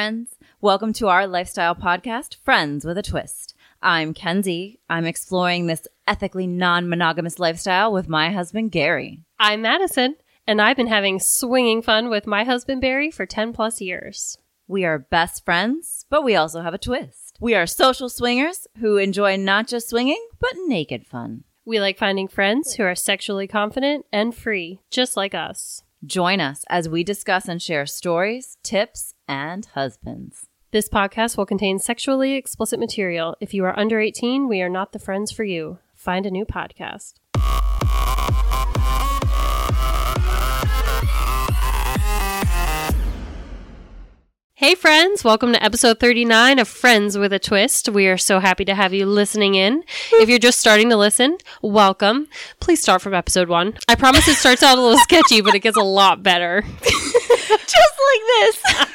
friends. Welcome to our lifestyle podcast, Friends with a Twist. I'm Kenzie. I'm exploring this ethically non-monogamous lifestyle with my husband, Gary. I'm Madison, and I've been having swinging fun with my husband, Barry, for 10 plus years. We are best friends, but we also have a twist. We are social swingers who enjoy not just swinging, but naked fun. We like finding friends who are sexually confident and free, just like us. Join us as we discuss and share stories, tips, and husbands. This podcast will contain sexually explicit material. If you are under 18, we are not the friends for you. Find a new podcast. Hey friends, welcome to episode 39 of Friends with a Twist. We are so happy to have you listening in. If you're just starting to listen, welcome. Please start from episode 1. I promise it starts out a little sketchy, but it gets a lot better. Just like this.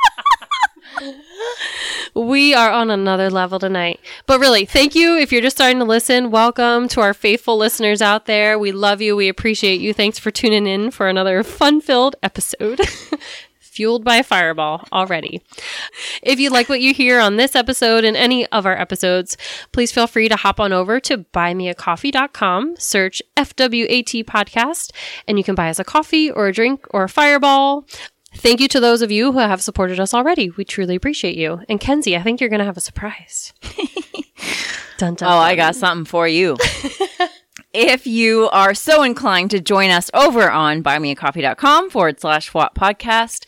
We are on another level tonight. But really, thank you. If you're just starting to listen, welcome to our faithful listeners out there. We love you. We appreciate you. Thanks for tuning in for another fun-filled episode. Fueled by a fireball already. If you like what you hear on this episode and any of our episodes, please feel free to hop on over to buymeacoffee.com, search FWAT podcast, and you can buy us a coffee or a drink or a fireball. Thank you to those of you who have supported us already. We truly appreciate you. And Kenzie, I think you're going to have a surprise. Dun, dun, dun. I got something for you. If you are so inclined to join us over on buymeacoffee.com/FWAT podcast,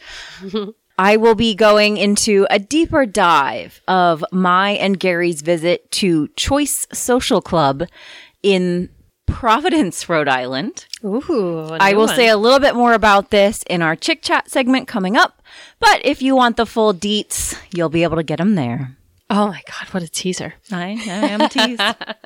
I will be going into a deeper dive of my and Gary's visit to Choice Social Club in Providence, Rhode Island. Ooh, I will say a little bit more about this in our Chick Chat segment coming up, but if you want the full deets, you'll be able to get them there. Oh my God, what a teaser. I am teased.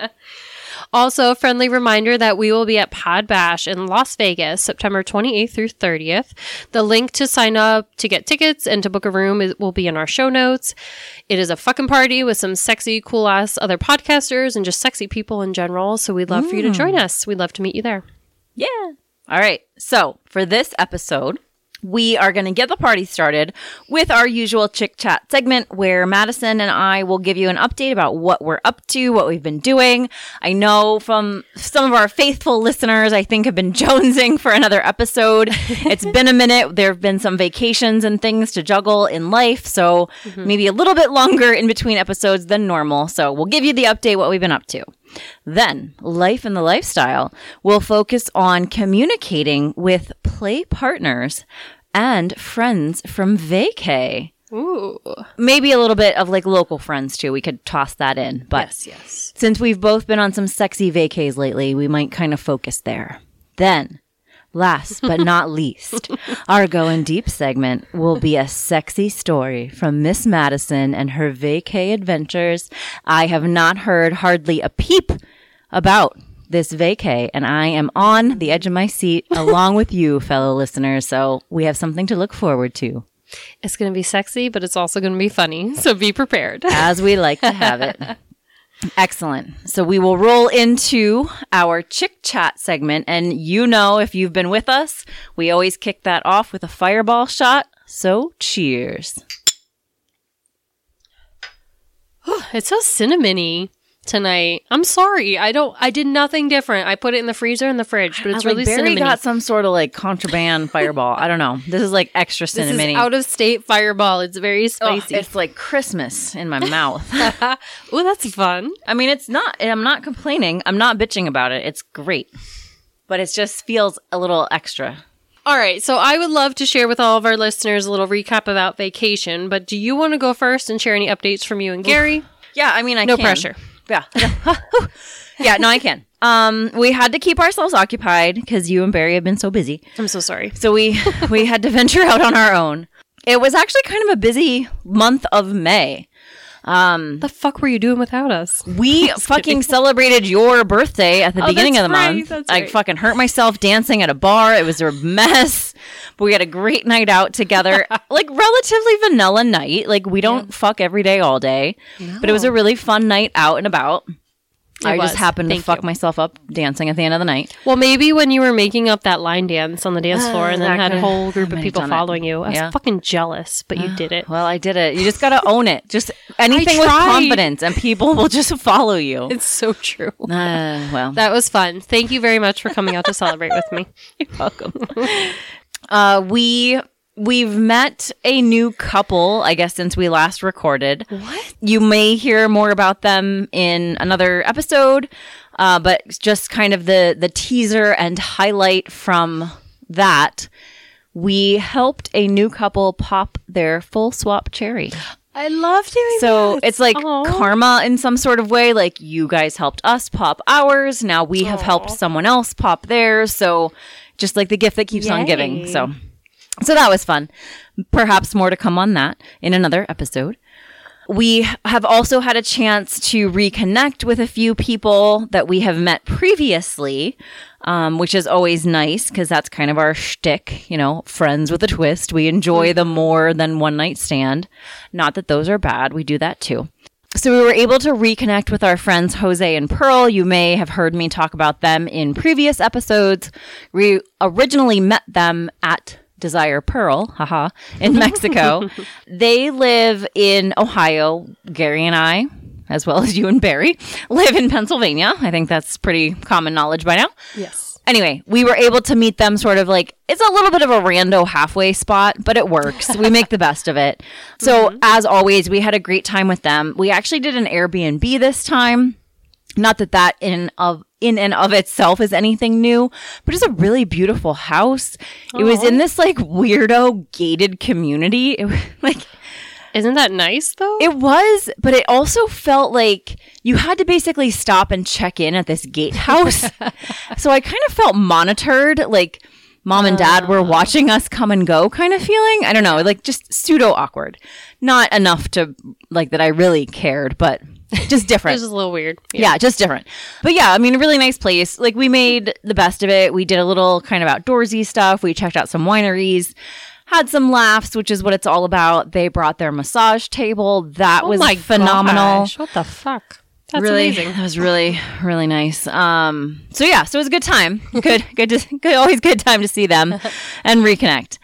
Also, a friendly reminder that we will be at Pod Bash in Las Vegas, September 28th through 30th. The link to sign up to get tickets and to book a room will be in our show notes. It is a fucking party with some sexy, cool-ass other podcasters and just sexy people in general, so we'd love for you to join us. We'd love to meet you there. Yeah. All right. So, for this episode, we are going to get the party started with our usual Chick Chat segment where Madison and I will give you an update about what we're up to, what we've been doing. I know from some of our faithful listeners, I think have been jonesing for another episode. It's been a minute. There have been some vacations and things to juggle in life, so maybe a little bit longer in between episodes than normal. So we'll give you the update, what we've been up to. Then, Life in the Lifestyle will focus on communicating with play partners and friends from vacay. Ooh. Maybe a little bit of like local friends too. We could toss that in. But yes. Since we've both been on some sexy vacays lately, we might kind of focus there. Then, last but not least, our Going Deep segment will be a sexy story from Miss Madison and her vacay adventures. I have not heard hardly a peep about this vacay, and I am on the edge of my seat along with you, fellow listeners, so we have something to look forward to. It's going to be sexy, but it's also going to be funny, so be prepared. As we like to have it. Excellent. So we will roll into our Chick Chat segment, and you know, if you've been with us, we always kick that off with a fireball shot, so cheers. It's so cinnamony tonight. I'm sorry. I did nothing different. I put it in the freezer and the fridge, but it's really Barry cinnamony. got some sort of like contraband fireball. I don't know. This is like extra cinnamony. This is out of state fireball. It's very spicy. It's like Christmas in my mouth. Oh, that's fun. I mean, it's not, I'm not complaining. I'm not bitching about it. It's great. But it just feels a little extra. All right. So I would love to share with all of our listeners a little recap about vacation, but do you want to go first and share any updates from you and Gary? Yeah, I mean, I No can. pressure. Yeah. Yeah, no, I can. We had to keep ourselves occupied because you and Barry have been so busy. I'm so sorry. So we had to venture out on our own. It was actually kind of a busy month of May. The fuck were you doing without us? We fucking celebrated your birthday at the beginning of the month. That's I right. fucking hurt myself dancing at a bar. It was a mess. But we had a great night out together. Like, relatively vanilla night. Like, we don't fuck every day all day. No. But it was a really fun night out and about. I just happened to fuck myself up dancing at the end of the night. Well, maybe when you were making up that line dance on the dance floor and then had a whole group of people following you. I was fucking jealous, but you did it. Well, I did it. You just got to own it. Just anything with confidence and people will just follow you. It's so true. Well. That was fun. Thank you very much for coming out to celebrate with me. You're welcome. We've met a new couple, I guess, since we last recorded. What? You may hear more about them in another episode, but just kind of the teaser and highlight from that. We helped a new couple pop their full swap cherry. I love doing that. So it's like karma in some sort of way. Like you guys helped us pop ours. Now we have helped someone else pop theirs. So just like the gift that keeps on giving. So that was fun. Perhaps more to come on that in another episode. We have also had a chance to reconnect with a few people that we have met previously, which is always nice because that's kind of our shtick, you know, friends with a twist. We enjoy the more than one night stand. Not that those are bad. We do that too. So we were able to reconnect with our friends Jose and Pearl. You may have heard me talk about them in previous episodes. We originally met them at Desire Pearl, in Mexico. They live in Ohio. Gary and I, as well as you and Barry, live in Pennsylvania. I think that's pretty common knowledge by now. Yes. Anyway, we were able to meet them sort of like, it's a little bit of a rando halfway spot, but it works. We make the best of it. So as always, we had a great time with them. We actually did an Airbnb this time. Not that in and of itself is anything new, but it's a really beautiful house. It was in this like weirdo gated community. It was like, isn't that nice though? It was, but it also felt like you had to basically stop and check in at this gatehouse. So I kind of felt monitored, like mom and dad were watching us come and go kind of feeling. I don't know, like just pseudo awkward. Not enough to like that I really cared, but just different. It was a little weird. Yeah, just different. But yeah, I mean, a really nice place. Like we made the best of it. We did a little kind of outdoorsy stuff. We checked out some wineries, had some laughs, which is what it's all about. They brought their massage table. That was phenomenal. Gosh, what the fuck? That's really amazing. That was really, really nice. So yeah, so it was a good time. Always good time to see them and reconnect.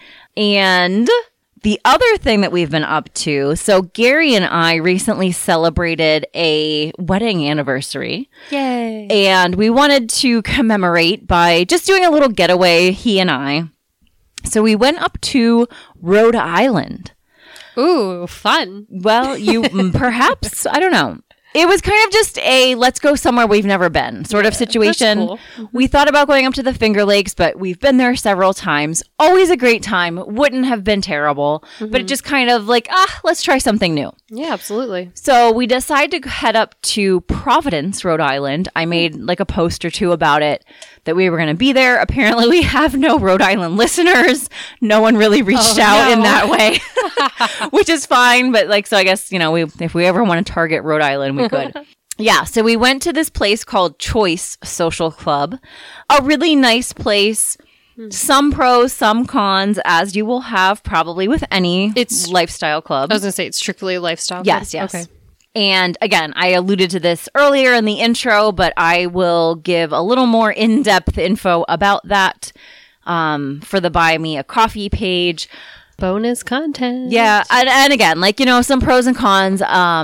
And the other thing that we've been up to, so Gary and I recently celebrated a wedding anniversary. Yay. And we wanted to commemorate by just doing a little getaway, he and I. So we went up to Rhode Island. Ooh, fun. Well, you perhaps, I don't know. It was kind of just a let's go somewhere we've never been sort of situation. That's cool. We thought about going up to the Finger Lakes, but we've been there several times. Always a great time. Wouldn't have been terrible, but it just kind of like, let's try something new. Yeah, absolutely. So we decided to head up to Providence, Rhode Island. I made like a post or two about it that we were going to be there. Apparently we have no Rhode Island listeners. No one really reached out in that way, which is fine. But like, so I guess, you know, if we ever want to target Rhode Island, we could. Yeah. So we went to this place called Choice Social Club, a really nice place. Some pros, some cons, as you will have probably with any lifestyle club. I was going to say it's strictly a lifestyle club. Yes. Okay. And again, I alluded to this earlier in the intro, but I will give a little more in-depth info about that for the Buy Me a Coffee page. Bonus content. Yeah. And again, like, you know, some pros and cons.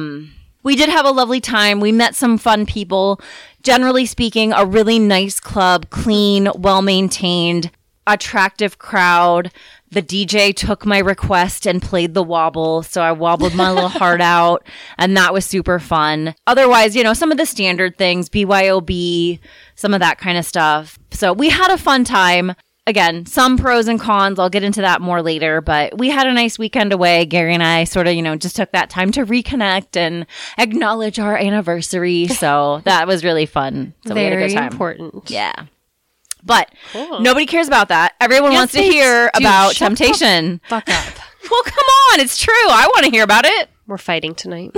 We did have a lovely time. We met some fun people. Generally speaking, a really nice club, clean, well-maintained, attractive crowd. The DJ took my request and played the wobble, so I wobbled my little heart out, and that was super fun. Otherwise, you know, some of the standard things, BYOB, some of that kind of stuff. So we had a fun time. Again, some pros and cons. I'll get into that more later, but we had a nice weekend away. Gary and I sort of, you know, just took that time to reconnect and acknowledge our anniversary. So that was really fun. So we had a good time. Very important. Yeah. But nobody cares about that. Everyone wants to hear about temptation. Fuck up. Well, come on. It's true. I want to hear about it. We're fighting tonight.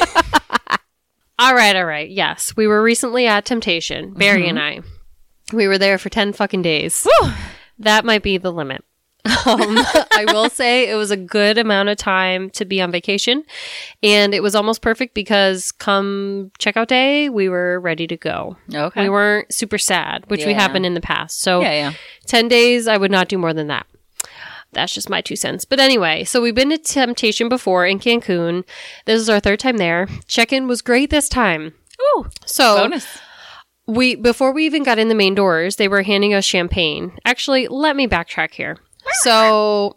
All right. Yes. We were recently at Temptation, Barry and I. We were there for 10 fucking days. Whew. That might be the limit. I will say it was a good amount of time to be on vacation, and it was almost perfect because come checkout day, we were ready to go. Okay. We weren't super sad, which we have been in the past. So Yeah. 10 days, I would not do more than that. That's just my 2 cents. But anyway, so we've been to Temptation before in Cancun. This is our 3rd time there. Check-in was great this time. Ooh, So bonus. before we even got in the main doors, they were handing us champagne. Actually, let me backtrack here. So,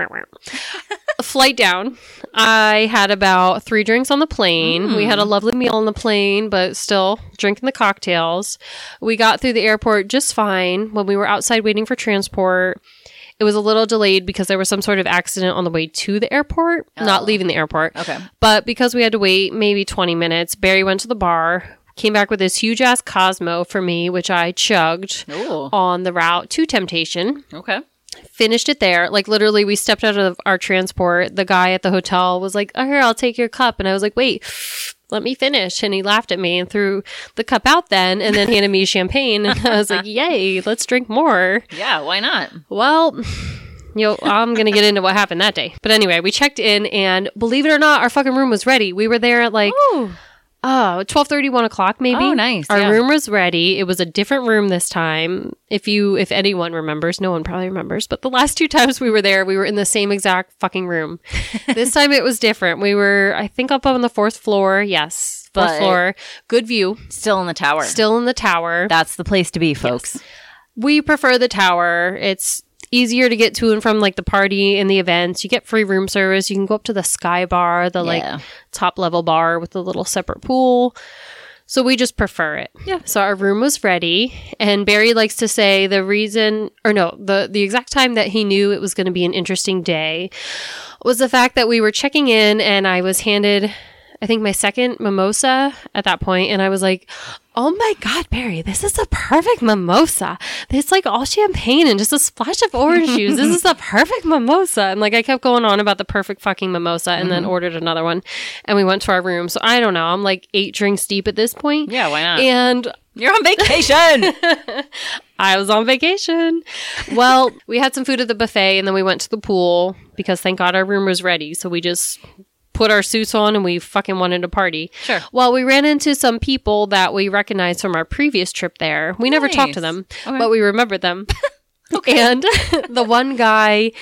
flight down, I had about 3 drinks on the plane. We had a lovely meal on the plane, but still drinking the cocktails. We got through the airport just fine. When we were outside waiting for transport, it was a little delayed because there was some sort of accident on the way to the airport, not leaving the airport. Okay. But because we had to wait maybe 20 minutes, Barry went to the bar, came back with this huge ass Cosmo for me, which I chugged Ooh. on the route to Temptation. Okay. Finished it there. Like literally we stepped out of our transport. The guy at the hotel was like, oh, here, I'll take your cup. And I was like, wait, let me finish. And he laughed at me and threw the cup out then and then handed me champagne. And I was like, yay, let's drink more. Yeah, why not? Well, I'm going to get into what happened that day. But anyway, we checked in and believe it or not, our fucking room was ready. We were there at like... Ooh. 12:30, 1 o'clock maybe. Oh, nice. Our yeah. room was ready. It was a different room this time. If anyone remembers, no one probably remembers, but the last 2 times we were there, we were in the same exact fucking room. This time it was different. We were, I think, up on the 4th floor. Yes. 4th But- floor. Good view. Still in the tower. Still in the tower. That's the place to be, folks. We prefer the tower. It's easier to get to and from like the party and the events. You get free room service. You can go up to the Sky Bar, the Yeah. like top level bar with the little separate pool. So we just prefer it. Yeah. So our room was ready, and Barry likes to say the exact time that he knew it was going to be an interesting day was the fact that we were checking in and I was handed, I think, my second mimosa at that point, and I was like, oh my God, Barry, this is the perfect mimosa. It's like all champagne and just a splash of orange juice. This is the perfect mimosa. And like I kept going on about the perfect fucking mimosa and then ordered another one. And we went to our room. So I don't know. I'm like 8 drinks deep at this point. Yeah, why not? And You're on vacation. I was on vacation. Well, we had some food at the buffet and then we went to the pool because thank God our room was ready. So we just put our suits on and we fucking wanted to party. Sure. Well, we ran into some people that we recognized from our previous trip there. We never talked to Nice. them, Okay. but we remembered them. And the one guy,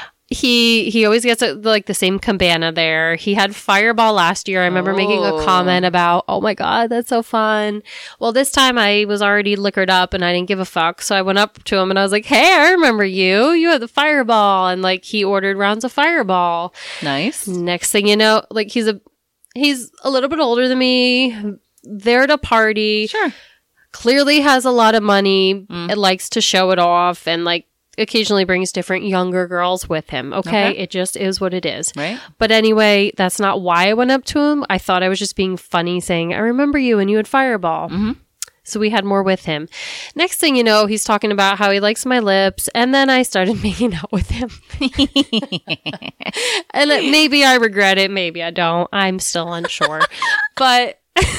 he always gets like the same cabana there. He had Fireball last year. I remember making a comment about, oh my God, that's so fun. Well, this time I was already liquored up and I didn't give a fuck. So I went up to him and I was like, hey, I remember you. You had the Fireball. And like he ordered rounds of Fireball. Nice. Next thing you know, like he's a little bit older than me, there to party, Sure. clearly has a lot of money, and likes to show it off, and like occasionally brings different younger girls with him. Okay? It just is what it is. Right. But anyway, that's not why I went up to him. I thought I was just being funny saying, I remember you and you had Fireball. So we had more with him. Next thing you know, he's talking about how he likes my lips. And then I started making out with him. And maybe I regret it. Maybe I don't. I'm still unsure. But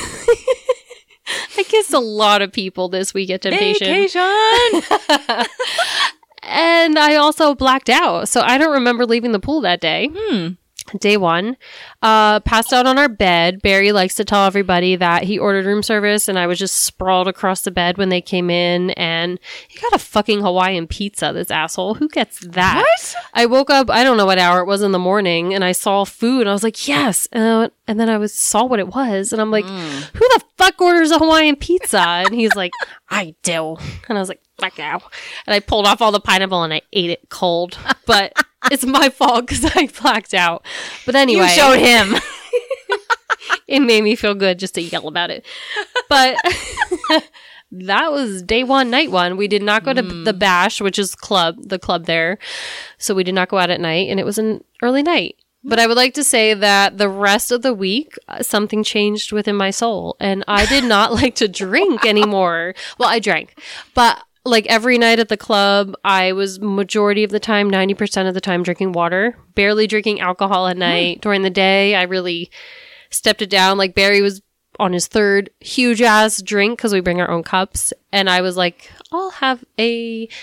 I kissed a lot of people this week at Temptation. Vacation. And I also blacked out. So I don't remember leaving the pool that day. Day 1. Passed out on our bed. Barry likes to tell everybody that he ordered room service and I was just sprawled across the bed when they came in, and he got a fucking Hawaiian pizza, this asshole. Who gets that? What? I woke up, I don't know what hour it was in the morning, and I saw food. I was like, yes. And then I saw what it was, and I'm like, who the fuck orders a Hawaiian pizza? And he's like, I do. And I was like, fuck now. And I pulled off all the pineapple and I ate it cold. But it's my fault because I blacked out. But anyway. You showed him. It made me feel good just to yell about it. But that was day 1, night 1. We did not go to the Bash, which is the club there. So we did not go out at night, and it was an early night. But I would like to say that the rest of the week, something changed within my soul, and I did not like to drink anymore. Well, I drank, but like every night at the club, I was majority of the time, 90% of the time, drinking water, barely drinking alcohol at night. During the day, I really stepped it down. Like Barry was on his 3rd huge ass drink because we bring our own cups, and I was like, I'll have a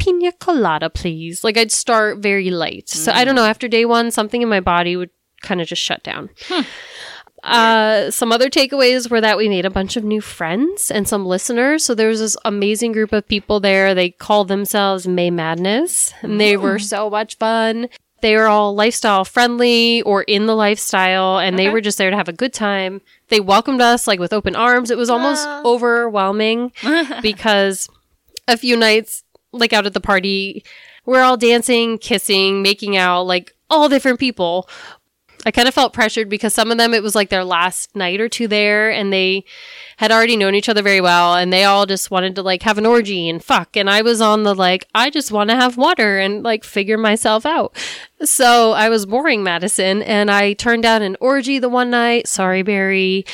pina colada, please. Like, I'd start very light. So I don't know. After day one, something in my body would kind of just shut down. Some other takeaways were that we made a bunch of new friends and some listeners. So there was this amazing group of people there. They called themselves May Madness, and they were so much fun. They were all lifestyle friendly or in the lifestyle, and they were just there to have a good time. They welcomed us like with open arms. It was almost overwhelming because a few nights like out at the party, we're all dancing, kissing, making out, like all different people. I kind of felt pressured because some of them, it was like their last night or two there, and they had already known each other very well, and they all just wanted to like have an orgy and fuck. And I was on the like, I just want to have water and like figure myself out. So I was boring Madison, and I turned down an orgy the one night. Sorry, Barry.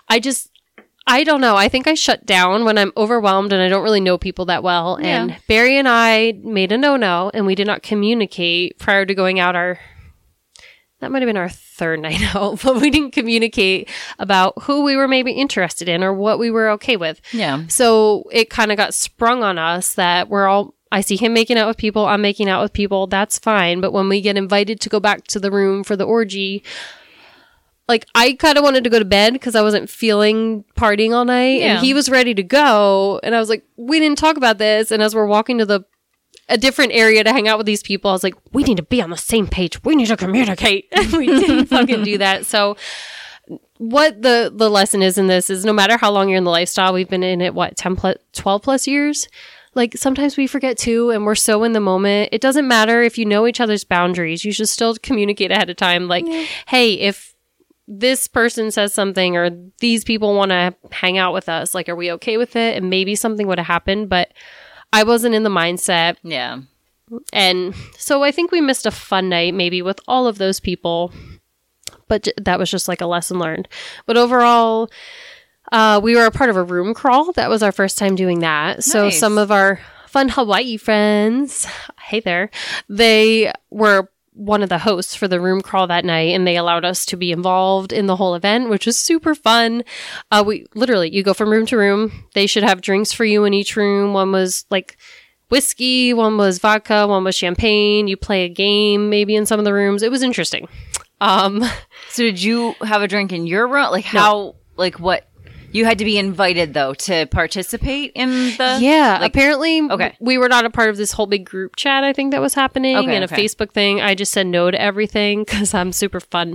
I don't know. I think I shut down when I'm overwhelmed and I don't really know people that well. Yeah. And Barry and I made a no-no, and we did not communicate prior to going out that might have been our third night out, but we didn't communicate about who we were maybe interested in or what we were okay with. Yeah. So it kind of got sprung on us that I see him making out with people, I'm making out with people, that's fine. But when we get invited to go back to the room for the orgy, like I kind of wanted to go to bed because I wasn't feeling partying all night. Yeah. And he was ready to go. And I was like, we didn't talk about this. And as we're walking to a different area to hang out with these people, I was like, we need to be on the same page. We need to communicate. And we didn't fucking do that. So what the lesson is in this is no matter how long you're in the lifestyle, we've been in it, 12 plus years. Like sometimes we forget too, and we're so in the moment. It doesn't matter if you know each other's boundaries. You should still communicate ahead of time. Like, hey, if this person says something or these people want to hang out with us, like, are we okay with it? And maybe something would have happened, but I wasn't in the mindset. Yeah. And so I think we missed a fun night maybe with all of those people, but that was just like a lesson learned. But overall, we were a part of a room crawl. That was our first time doing that. Nice. So some of our fun Hawaii friends, hey there, they were one of the hosts for the room crawl that night, and they allowed us to be involved in the whole event, which was super fun. You go from room to room. They should have drinks for you in each room. One was like whiskey, one was vodka, one was champagne. You play a game maybe in some of the rooms. It was interesting. So did you have a drink in your room? Like how, no. Like what? You had to be invited, though, to participate in the... Yeah, apparently we were not a part of this whole big group chat, I think, that was happening, and a Facebook thing. I just said no to everything because I'm super fun.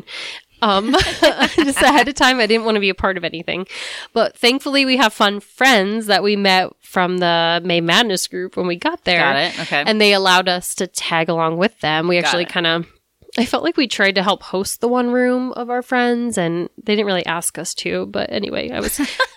Just ahead of time, I didn't want to be a part of anything. But thankfully, we have fun friends that we met from the May Madness group when we got there. Got it, okay. And they allowed us to tag along with them. We actually kind of... I felt like we tried to help host the one room of our friends, and they didn't really ask us to. But anyway, I'll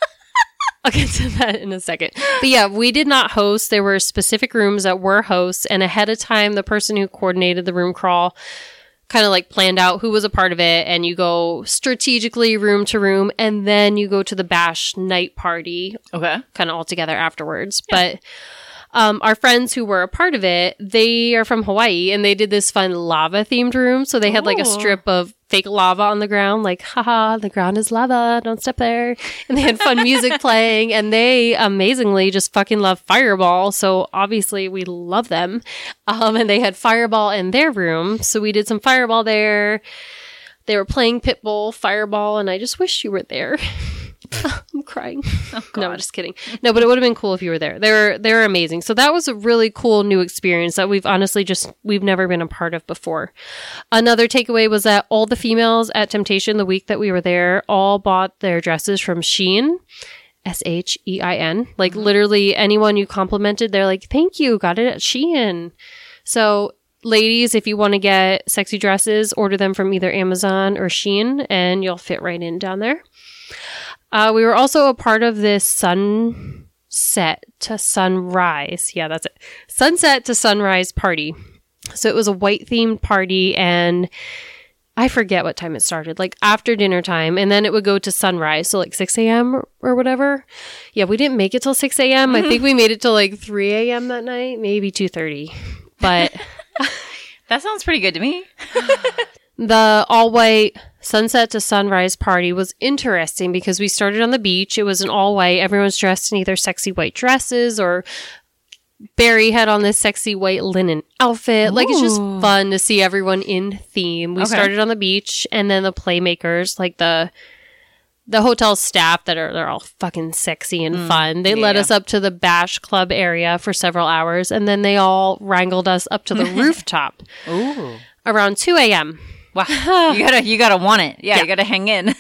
get to that in a second. But yeah, we did not host. There were specific rooms that were hosts, and ahead of time, the person who coordinated the room crawl kind of like planned out who was a part of it, and you go strategically room to room, and then you go to the bash night party. Okay. Kind of all together afterwards. Yeah. But... our friends who were a part of it, they are from Hawaii, and they did this fun lava-themed room. So they had like a strip of fake lava on the ground, like, haha, the ground is lava, don't step there. And they had fun music playing, and they amazingly just fucking love Fireball. So obviously we love them. And they had Fireball in their room. So we did some Fireball there. They were playing Pitbull, Fireball, and I just wish you were there. I'm crying. Oh, no, I'm just kidding. No, but it would have been cool if you were there. They're amazing. So that was a really cool new experience that we've never been a part of before. Another takeaway was that all the females at Temptation the week that we were there all bought their dresses from Shein. Shein. Like literally anyone you complimented, they're like, thank you, got it at Shein. So ladies, if you want to get sexy dresses, order them from either Amazon or Shein, and you'll fit right in down there. We were also a part of this sunset to sunrise. Yeah, that's it. Sunset to sunrise party. So it was a white themed party, and I forget what time it started, like after dinner time. And then it would go to sunrise. So like 6 a.m. or whatever. Yeah, we didn't make it till 6 a.m. I think we made it till like 3 a.m. that night, maybe 2:30. But that sounds pretty good to me. The all-white sunset to sunrise party was interesting because we started on the beach. It was an all-white. Everyone's dressed in either sexy white dresses or Barry had on this sexy white linen outfit. Like, it's just fun to see everyone in theme. We started on the beach, and then the playmakers, like the hotel staff they're all fucking sexy and fun. They led us up to the Bash Club area for several hours, and then they all wrangled us up to the rooftop around 2 a.m. Wow. You gotta want it. Yeah, you gotta hang in.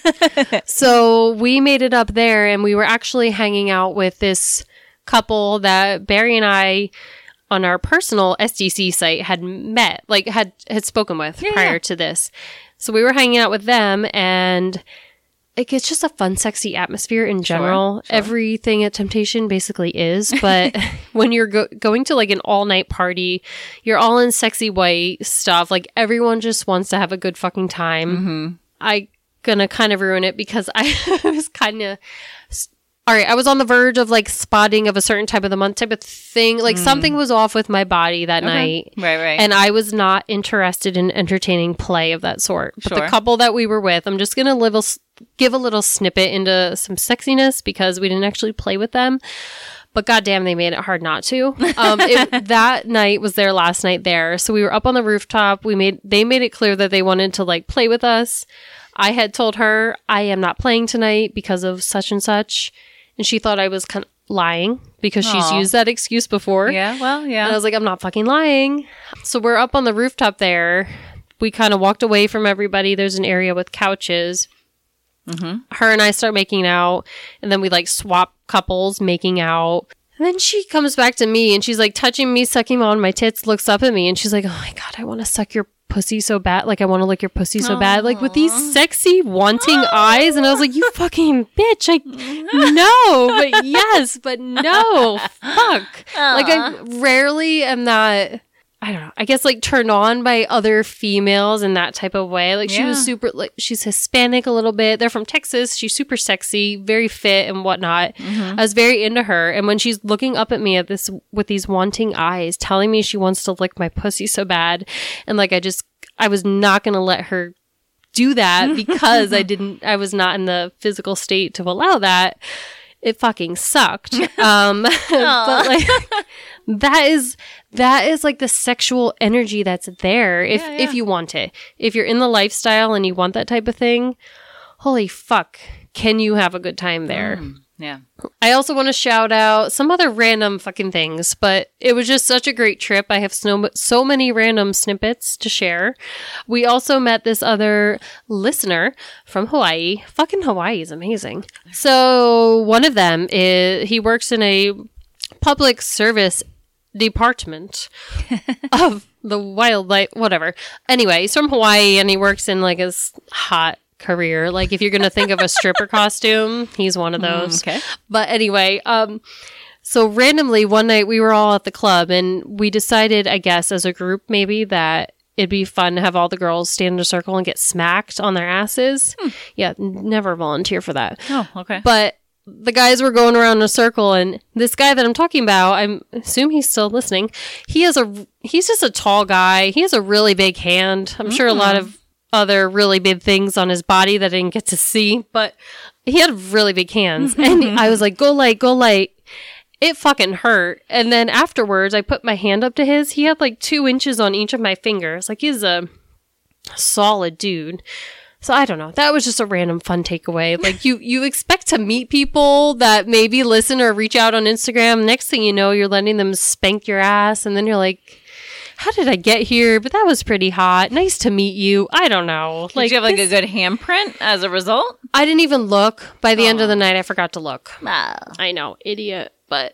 So we made it up there, and we were actually hanging out with this couple that Barry and I on our personal SDC site had met, like had spoken with prior to this. So we were hanging out with them, and it's just a fun, sexy atmosphere in general. Sure. Everything at Temptation basically is, but when you're going to like an all-night party, you're all in sexy white stuff. Like, everyone just wants to have a good fucking time. Mm-hmm. I gonna kind of ruin it because I was kind of... All right, I was on the verge of like spotting of a certain type of the month type of thing. Like, something was off with my body that night. Right. And I was not interested in entertaining play of that sort. But the couple that we were with, I'm just going to give a little snippet into some sexiness because we didn't actually play with them. But goddamn, they made it hard not to. That night was their last night there. So we were up on the rooftop. They made it clear that they wanted to like play with us. I had told her I am not playing tonight because of such and such. And she thought I was kind of lying because she's used that excuse before. Yeah, well, yeah. And I was like, I'm not fucking lying. So we're up on the rooftop there. We kind of walked away from everybody. There's an area with couches. Mm-hmm. Her and I start making out. And then we like swap couples making out. And then she comes back to me and she's like touching me, sucking on my tits, looks up at me and she's like, oh my God, I want to suck your pussy so bad. Like, I want to lick your pussy so bad. Like, with these sexy, wanting eyes. And I was like, you fucking bitch. No, but yes, but no. Fuck. Like, I rarely am that... I don't know. I guess like turned on by other females in that type of way. Like, she was super, like, she's Hispanic a little bit. They're from Texas. She's super sexy, very fit and whatnot. I was very into her. And when she's looking up at me at this with these wanting eyes, telling me she wants to lick my pussy so bad. And like, I was not going to let her do that because I was not in the physical state to allow that. It fucking sucked. But like, that is like the sexual energy that's there if you want it. If you're in the lifestyle and you want that type of thing, holy fuck, can you have a good time there? Yeah. I also want to shout out some other random fucking things, but it was just such a great trip. I have so many random snippets to share. We also met this other listener from Hawaii. Fucking Hawaii is amazing. So one of them he works in a public service department of the wildlife, whatever. Anyway, he's from Hawaii and he works in like his hot career. Like, if you're going to think of a stripper costume, he's one of those. Okay. But anyway, so randomly one night we were all at the club and we decided, I guess, as a group maybe that it'd be fun to have all the girls stand in a circle and get smacked on their asses. Yeah, never volunteer for that. Oh, okay. But the guys were going around in a circle, and this guy that I'm talking about, I assume he's still listening. He's just a tall guy. He has a really big hand. I'm sure a lot of other really big things on his body that I didn't get to see, but he had really big hands. And I was like, go light, go light. It fucking hurt. And then afterwards, I put my hand up to his. He had like 2 inches on each of my fingers. Like, he's a solid dude. So I don't know. That was just a random fun takeaway. Like, you expect to meet people that maybe listen or reach out on Instagram. Next thing you know, you're letting them spank your ass. And then you're like, how did I get here? But that was pretty hot. Nice to meet you. I don't know. Did you have like a good handprint as a result? I didn't even look. By the end of the night, I forgot to look. Oh. I know. Idiot. But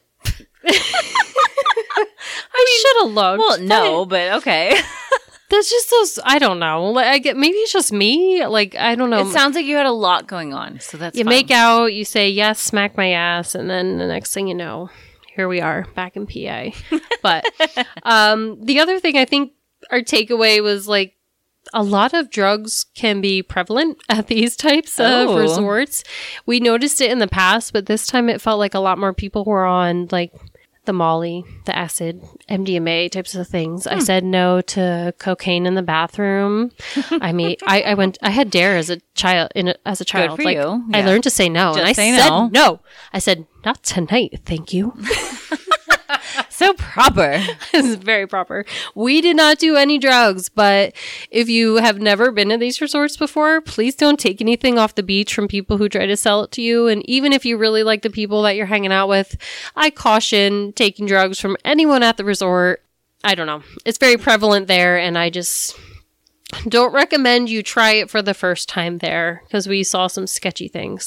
I should have looked. Well, no, but okay. There's just those, I don't know. Like, maybe it's just me. Like, I don't know. It sounds like you had a lot going on, so that's You fine. make out, you say, yes, smack my ass, and then the next thing you know, here we are, back in PA. But the other thing I think our takeaway was, like, a lot of drugs can be prevalent at these types of resorts. We noticed it in the past, but this time it felt like a lot more people were on, like, the Molly, the acid, MDMA types of things. I said no to cocaine in the bathroom. I mean, I had DARE as a child. As a child, Good for you. I Yeah. learned to say no, Just and I say said no. no. I said not tonight, thank you. So proper. This is very proper. We did not do any drugs, but if you have never been to these resorts before, please don't take anything off the beach from people who try to sell it to you. And even if you really like the people that you're hanging out with, I caution taking drugs from anyone at the resort. I don't know. It's very prevalent there, and I just don't recommend you try it for the first time there because we saw some sketchy things.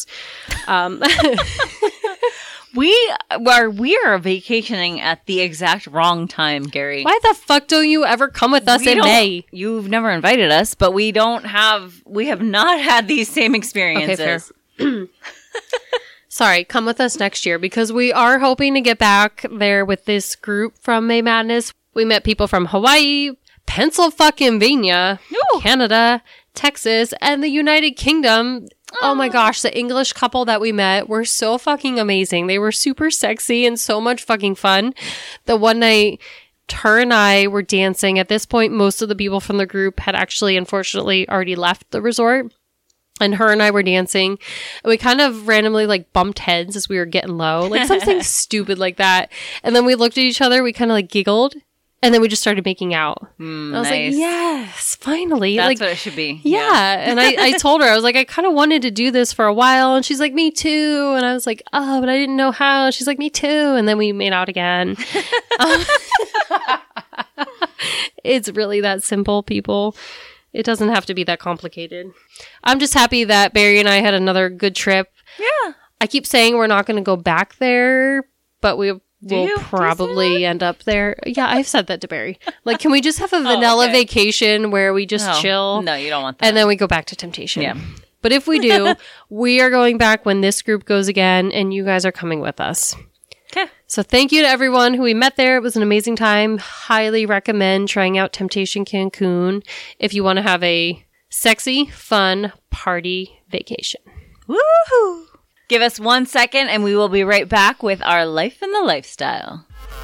We are vacationing at the exact wrong time, Gary. Why the fuck don't you ever come with us in May? You've never invited us, but we have not had these same experiences. Okay, fair. Sorry, come with us next year because we are hoping to get back there with this group from May Madness. We met people from Hawaii, Pennsylvania, Canada, Texas, and the United Kingdom. Oh my gosh, the English couple that we met were so fucking amazing. They were super sexy and so much fucking fun. The one night, her and I were dancing. At this point, most of the people from the group had actually, unfortunately, already left the resort. And her and I were dancing. And we kind of randomly like bumped heads as we were getting low. Like something stupid like that. And then we looked at each other. We kind of like giggled. And then we just started making out. I was like, yes, finally. That's like, what it should be. Yeah. And I told her, I was like, I kind of wanted to do this for a while. And she's like, me too. And I was like, oh, but I didn't know how. And she's like, me too. And then we made out again. It's really that simple, people. It doesn't have to be that complicated. I'm just happy that Barry and I had another good trip. Yeah. I keep saying we're not going to go back there, but we'll probably end up there. Yeah, I've said that to Barry. Like, can we just have a vanilla vacation where we just chill? No, you don't want that. And then we go back to Temptation. Yeah. But if we do, we are going back when this group goes again, and you guys are coming with us. Okay. So thank you to everyone who we met there. It was an amazing time. Highly recommend trying out Temptation Cancun if you want to have a sexy, fun party vacation. Woohoo! Give us 1 second and we will be right back with our Life in the Lifestyle.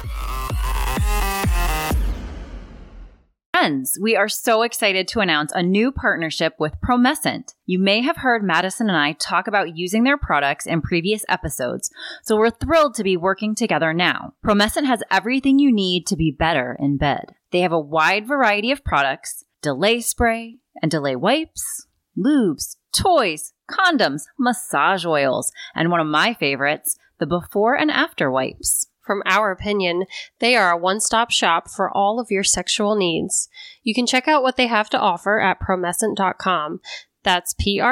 Friends, we are so excited to announce a new partnership with Promescent. You may have heard Madison and I talk about using their products in previous episodes, so we're thrilled to be working together now. Promescent has everything you need to be better in bed. They have a wide variety of products, delay spray and delay wipes, lubes, toys, condoms, massage oils, and one of my favorites, the before and after wipes. From our opinion, they are a one-stop shop for all of your sexual needs. You can check out what they have to offer at promescent.com. That's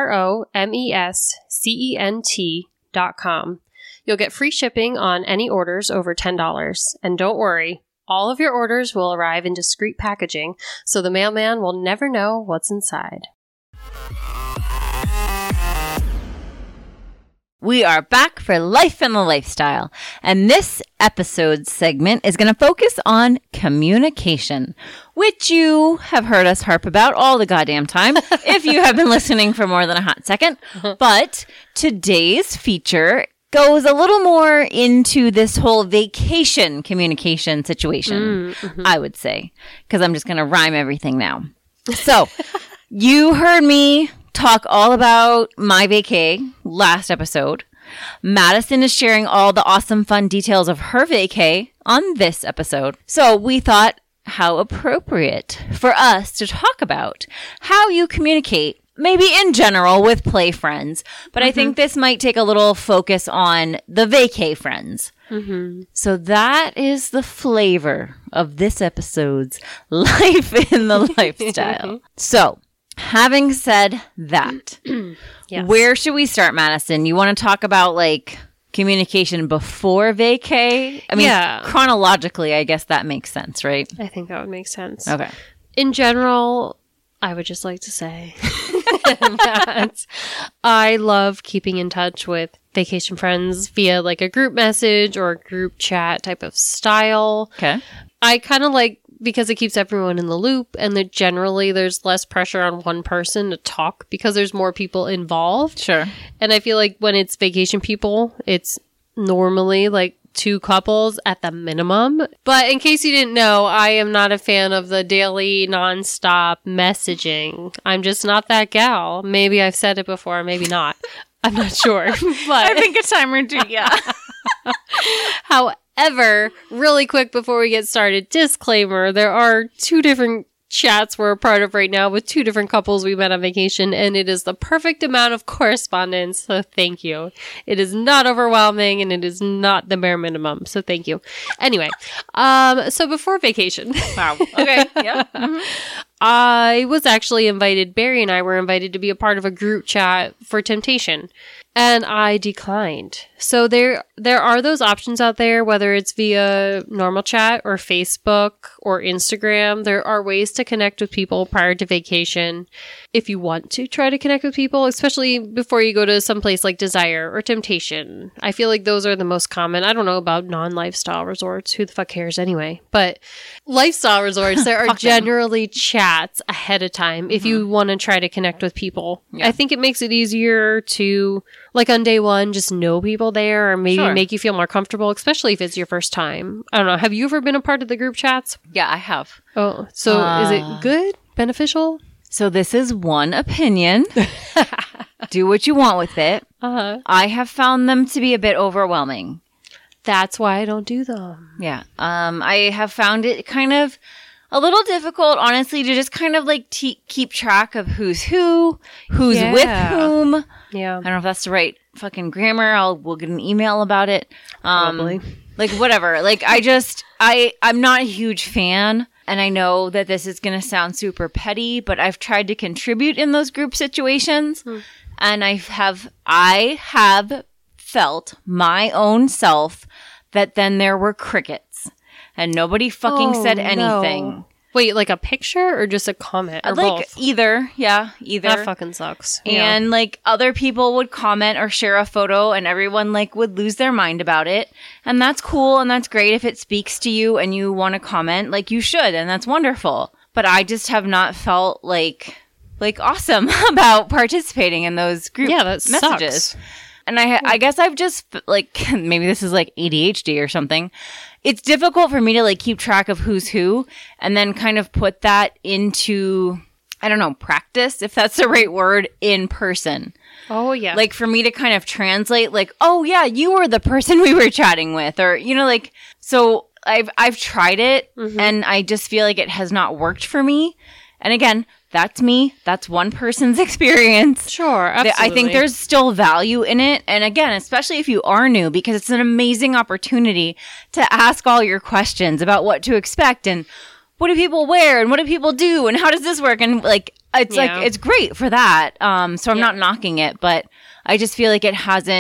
promescent.com. You'll get free shipping on any orders over $10. And don't worry, all of your orders will arrive in discreet packaging, so the mailman will never know what's inside. We are back for Life in the Lifestyle, and this episode segment is going to focus on communication, which you have heard us harp about all the goddamn time if you have been listening for more than a hot second. But today's feature goes a little more into this whole vacation communication situation, I would say, because I'm just going to rhyme everything now. So you heard me talk all about my vacay last episode. Madison is sharing all the awesome fun details of her vacay on this episode. So we thought how appropriate for us to talk about how you communicate, maybe in general with play friends, but I think this might take a little focus on the vacay friends. So that is the flavor of this episode's Life in the Lifestyle. So having said that, Yes. Where should we start, Madison? You want to talk about like communication before vacay? I mean, chronologically, I guess that makes sense, right? I think that would make sense. Okay. In general, I would just like to say that I love keeping in touch with vacation friends via like a group message or a group chat type of style. Okay. I kind of like, because it keeps everyone in the loop, and that generally there's less pressure on one person to talk because there's more people involved. Sure. And I feel like when it's vacation people, it's normally like 2 couples at the minimum. But in case you didn't know, I am not a fan of the daily nonstop messaging. I'm just not that gal. Maybe I've said it before, maybe not. I'm not sure. But I think a time or two, yeah. However, really quick before we get started, disclaimer, there are 2 different chats we're a part of right now with 2 different couples we met on vacation, and it is the perfect amount of correspondence, so thank you. It is not overwhelming, and it is not the bare minimum, so thank you. Anyway, so before vacation. Wow. Okay. Yeah. Mm-hmm. I was actually invited, Barry and I were invited to be a part of a group chat for Temptation. And I declined. So there are those options out there, whether it's via normal chat or Facebook or Instagram. There are ways to connect with people prior to vacation. If you want to try to connect with people, especially before you go to some place like Desire or Temptation. I feel like those are the most common. I don't know about non-lifestyle resorts. Who the fuck cares anyway? But lifestyle resorts, there are generally chats ahead of time if you want to try to connect with people. Yeah. I think it makes it easier to, like on day one, just know people there or maybe make you feel more comfortable, especially if it's your first time. I don't know. Have you ever been a part of the group chats? Yeah, I have. Oh, so is it good? Beneficial? So this is one opinion. Do what you want with it. I have found them to be a bit overwhelming. That's why I don't do them. Yeah. I have found it kind of a little difficult, honestly, to just kind of like keep track of who's who's with whom. Yeah. I don't know if that's the right fucking grammar. We'll get an email about it. Probably. Like whatever. Like I'm not a huge fan. And I know that this is going to sound super petty, but I've tried to contribute in those group situations. And I have felt my own self that then there were crickets and nobody fucking said anything. No. Wait, like a picture or just a comment or like both? Either. Yeah, either. That fucking sucks. And like other people would comment or share a photo and everyone like would lose their mind about it. And that's cool and that's great if it speaks to you and you want to comment, like you should, and that's wonderful. But I just have not felt like awesome about participating in those group messages. Sucks. And I guess I've just like, maybe this is like ADHD or something. It's difficult for me to like keep track of who's who and then kind of put that into, I don't know, practice, if that's the right word, in person. Oh, yeah. Like for me to kind of translate like, oh yeah, you were the person we were chatting with, or, you know, like, so I've tried it and I just feel like it has not worked for me. And again, that's me. That's one person's experience. Sure, absolutely. I think there's still value in it. And again, especially if you are new, because it's an amazing opportunity to ask all your questions about what to expect and what do people wear and what do people do and how does this work? And like, it's like, it's great for that. So I'm not knocking it, but I just feel like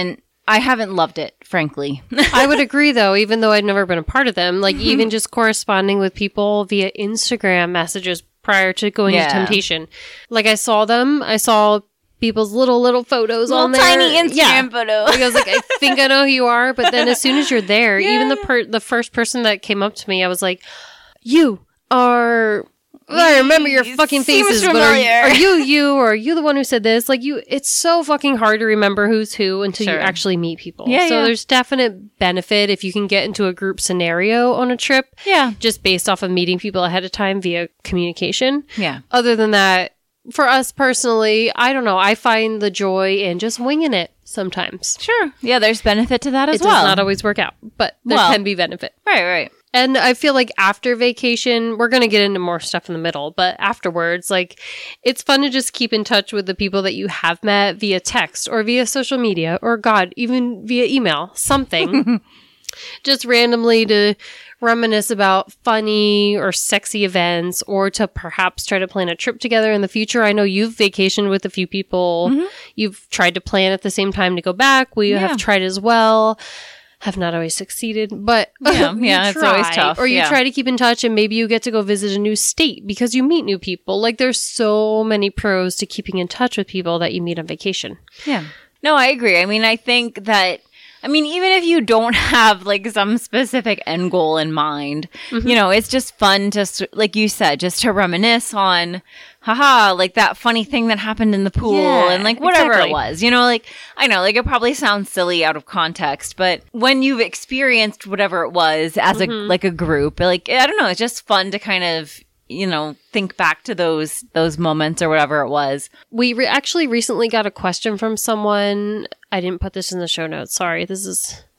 I haven't loved it, frankly. I would agree, though, even though I'd never been a part of them. Like, even just corresponding with people via Instagram messages prior to going to Temptation. Like, I saw them. I saw people's little photos on there. Tiny Instagram photo. Like, I was like, I think I know who you are. But then as soon as you're there, even the first person that came up to me, I was like, you are... I remember your fucking faces, but are you the one who said this? Like, it's so fucking hard to remember who's who until you actually meet people. So there's definite benefit if you can get into a group scenario on a trip. Yeah. Just based off of meeting people ahead of time via communication. Yeah. Other than that, for us personally, I don't know. I find the joy in just winging it sometimes. Sure. Yeah, there's benefit to that as well. It does not always work out, but there can be benefit. Right. And I feel like after vacation, we're going to get into more stuff in the middle, but afterwards, like, it's fun to just keep in touch with the people that you have met via text or via social media or, God, even via email, something. Just randomly to reminisce about funny or sexy events or to perhaps try to plan a trip together in the future. I know you've vacationed with a few people. You've tried to plan at the same time to go back. We have tried as well. Have not always succeeded, but it's always tough. Or you try to keep in touch and maybe you get to go visit a new state because you meet new people. Like, there's so many pros to keeping in touch with people that you meet on vacation. Yeah. No, I agree. I mean, I think that, even if you don't have like some specific end goal in mind, you know, it's just fun to, like you said, just to reminisce on, like that funny thing that happened in the pool and like whatever it was, you know, like, I know, like it probably sounds silly out of context, but when you've experienced whatever it was as like a group, like, I don't know, it's just fun to kind of, you know, think back to those moments or whatever it was. We actually recently got a question from someone. I didn't put this in the show notes. Sorry. This is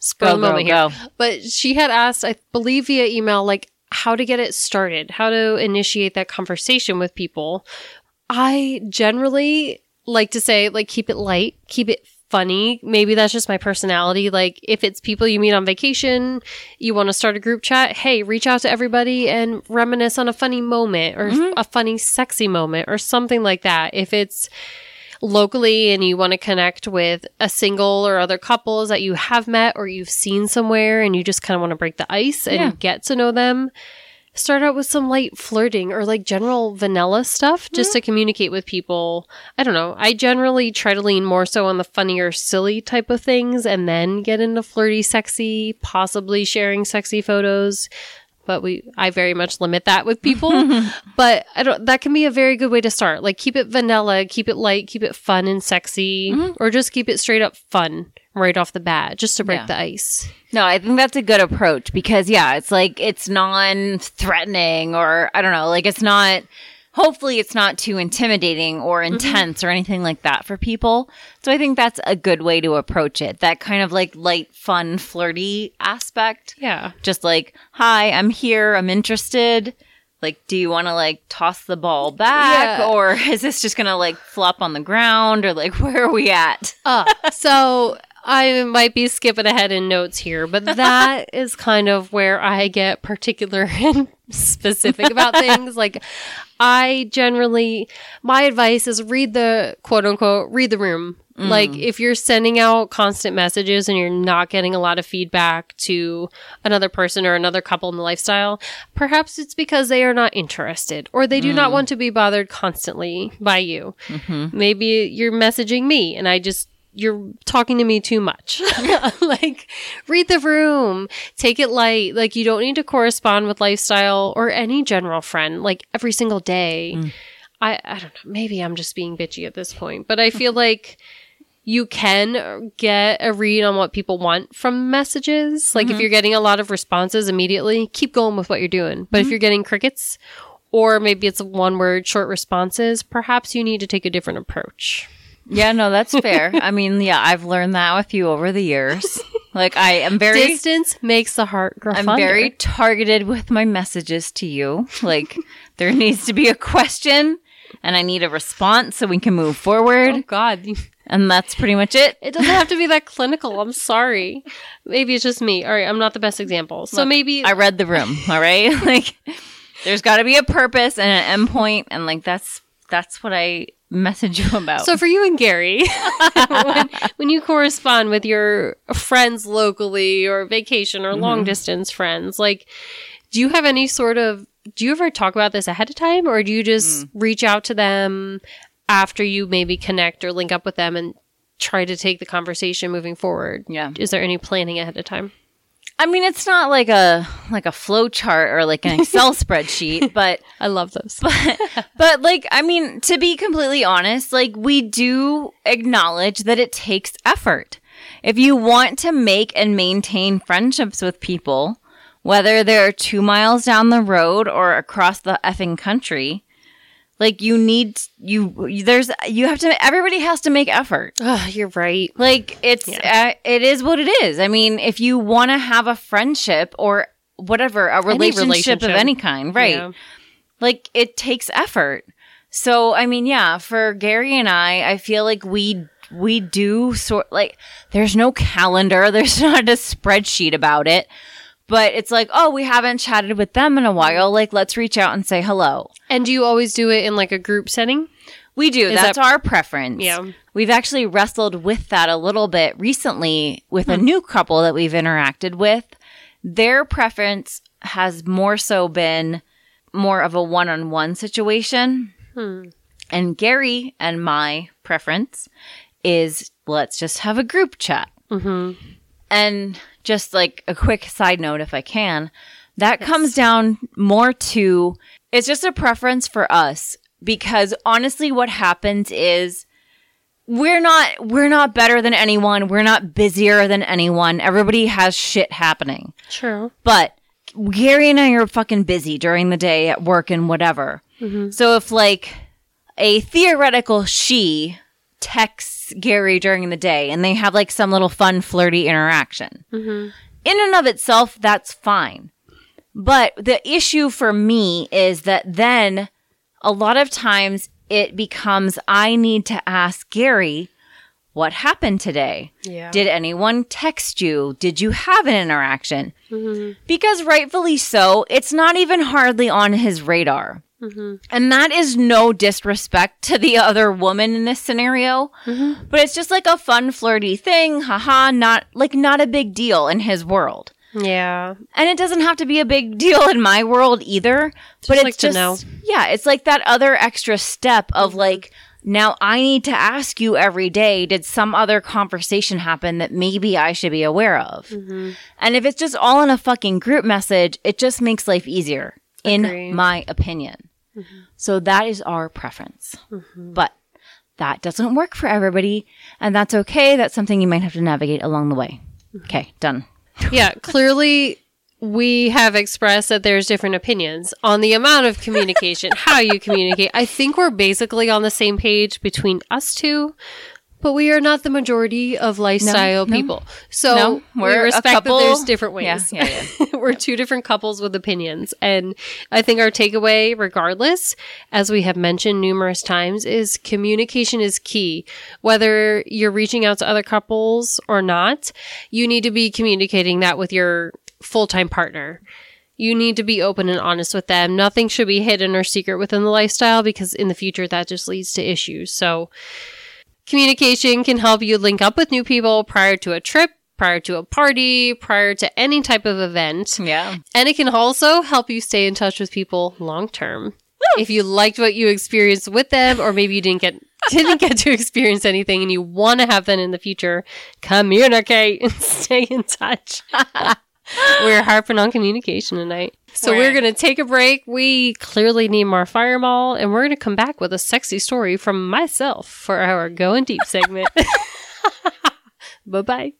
spoil the Go, moment girl, here. But she had asked, I believe via email, like how to get it started, how to initiate that conversation with people. I generally like to say, like, keep it light, keep it funny. Maybe that's just my personality. Like, if it's people you meet on vacation, you want to start a group chat, hey, reach out to everybody and reminisce on a funny moment or a funny, sexy moment or something like that. If it's locally and you want to connect with a single or other couples that you have met or you've seen somewhere and you just kind of want to break the ice and get to know them, start out with some light flirting or like general vanilla stuff just to communicate with people. I don't know. I generally try to lean more so on the funny or silly type of things and then get into flirty, sexy, possibly sharing sexy photos. But I very much limit that with people. But that can be a very good way to start. Like, keep it vanilla, keep it light, keep it fun and sexy, or just keep it straight up fun right off the bat, just to break the ice. No, I think that's a good approach because, it's like it's non-threatening or I don't know, like it's not, hopefully it's not too intimidating or intense or anything like that for people. So I think that's a good way to approach it. That kind of like light, fun, flirty aspect. Yeah. Just like, hi, I'm here, I'm interested. Like, do you want to like toss the ball back or is this just going to like flop on the ground or like where are we at? So I might be skipping ahead in notes here, but that is kind of where I get particular and specific about things. Like, my advice is read the quote unquote, read the room. Like, if you're sending out constant messages and you're not getting a lot of feedback to another person or another couple in the lifestyle, perhaps it's because they are not interested or they do not want to be bothered constantly by you. Maybe you're messaging me and you're talking to me too much. Like, read the room, take it light. Like, you don't need to correspond with lifestyle or any general friend like every single day. I don't know. Maybe I'm just being bitchy at this point, but I feel like you can get a read on what people want from messages. Like, if you're getting a lot of responses immediately, keep going with what you're doing. But if you're getting crickets, or maybe it's one word short responses, perhaps you need to take a different approach. Yeah, no, that's fair. I mean, I've learned that with you over the years. Like, I am very... Distance makes the heart grow fonder. I'm very targeted with my messages to you. Like, there needs to be a question, and I need a response so we can move forward. Oh, God. And that's pretty much it. It doesn't have to be that clinical. I'm sorry. Maybe it's just me. All right, I'm not the best example. So maybe... I read the room, all right? Like, there's got to be a purpose and an endpoint, and, like, that's what I... message you about. So for you and Gary, when you correspond with your friends locally or vacation or long distance friends, like, do you have any do you ever talk about this ahead of time or do you just reach out to them after you maybe connect or link up with them and try to take the conversation moving forward? Yeah. Is there any planning ahead of time? I mean, it's not like a flow chart or like an Excel spreadsheet, but I love those. But like, I mean, to be completely honest, like we do acknowledge that it takes effort. If you want to make and maintain friendships with people, whether they're 2 miles down the road or across the effing country, like everybody has to make effort. Oh, you're right. Like it is what it is. I mean, if you want to have a friendship or whatever, a relationship of any kind, right? Yeah. Like it takes effort. So, I mean, for Gary and I feel like we do there's no calendar. There's not a spreadsheet about it. But it's like, oh, we haven't chatted with them in a while. Like, let's reach out and say hello. And do you always do it in like a group setting? We do. That's our preference. Yeah. We've actually wrestled with that a little bit recently with a new couple that we've interacted with. Their preference has more so been more of a one-on-one situation. And Gary and my preference is let's just have a group chat. And just like a quick side note, if I can, that comes down more to, it's just a preference for us because honestly what happens is we're not better than anyone. We're not busier than anyone. Everybody has shit happening. True. But Gary and I are fucking busy during the day at work and whatever. So if like a theoretical she texts Gary during the day and they have like some little fun, flirty interaction. In and of itself, that's fine. But the issue for me is that then a lot of times it becomes, I need to ask Gary, what happened today? Yeah. Did anyone text you? Did you have an interaction? Because rightfully so, it's not even hardly on his radar. And that is no disrespect to the other woman in this scenario. But it's just like a fun, flirty thing. Haha, not a big deal in his world. Yeah. And it doesn't have to be a big deal in my world either. But it's like just, to know. yeah, it's like that other extra step of like, now I need to ask you every day, did some other conversation happen that maybe I should be aware of? And if it's just all in a fucking group message, it just makes life easier, in my opinion. So that is our preference. But that doesn't work for everybody. And that's okay. That's something you might have to navigate along the way. Okay, done. Yeah, clearly we have expressed that there's different opinions on the amount of communication, how you communicate. I think we're basically on the same page between us two, but we are not the majority of lifestyle people. So we respect that there's different ways. Yeah. We're two different couples with opinions. And I think our takeaway, regardless, as we have mentioned numerous times, is communication is key. Whether you're reaching out to other couples or not, you need to be communicating that with your full-time partner. You need to be open and honest with them. Nothing should be hidden or secret within the lifestyle, because in the future that just leads to issues. So communication can help you link up with new people prior to a trip, prior to a party, prior to any type of event. Yeah. And it can also help you stay in touch with people long term. If you liked what you experienced with them, or maybe you didn't get to experience anything and you want to have that in the future, communicate and stay in touch. We're harping on communication tonight. So we're going to take a break. We clearly need more Fireball, and we're going to come back with a sexy story from myself for our Going Deep segment. Bye-bye.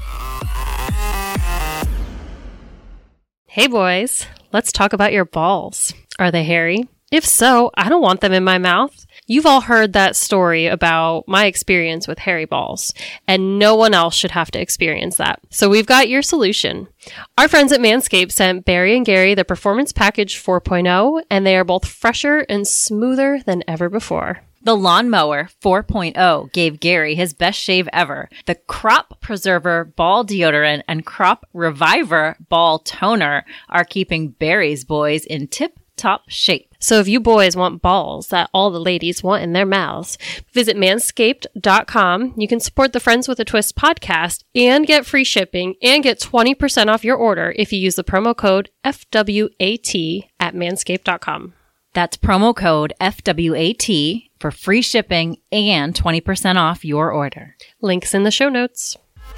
Hey boys, let's talk about your balls. Are they hairy? If so, I don't want them in my mouth. You've all heard that story about my experience with hairy balls, and no one else should have to experience that. So we've got your solution. Our friends at Manscaped sent Barry and Gary the Performance Package 4.0, and they are both fresher and smoother than ever before. The Lawnmower 4.0 gave Gary his best shave ever. The Crop Preserver Ball Deodorant and Crop Reviver Ball Toner are keeping Barry's boys in tip-top shape. So if you boys want balls that all the ladies want in their mouths, visit manscaped.com. You can support the Friends with a Twist podcast and get free shipping and get 20% off your order if you use the promo code FWAT at manscaped.com. That's promo code FWAT for free shipping and 20% off your order. Links in the show notes.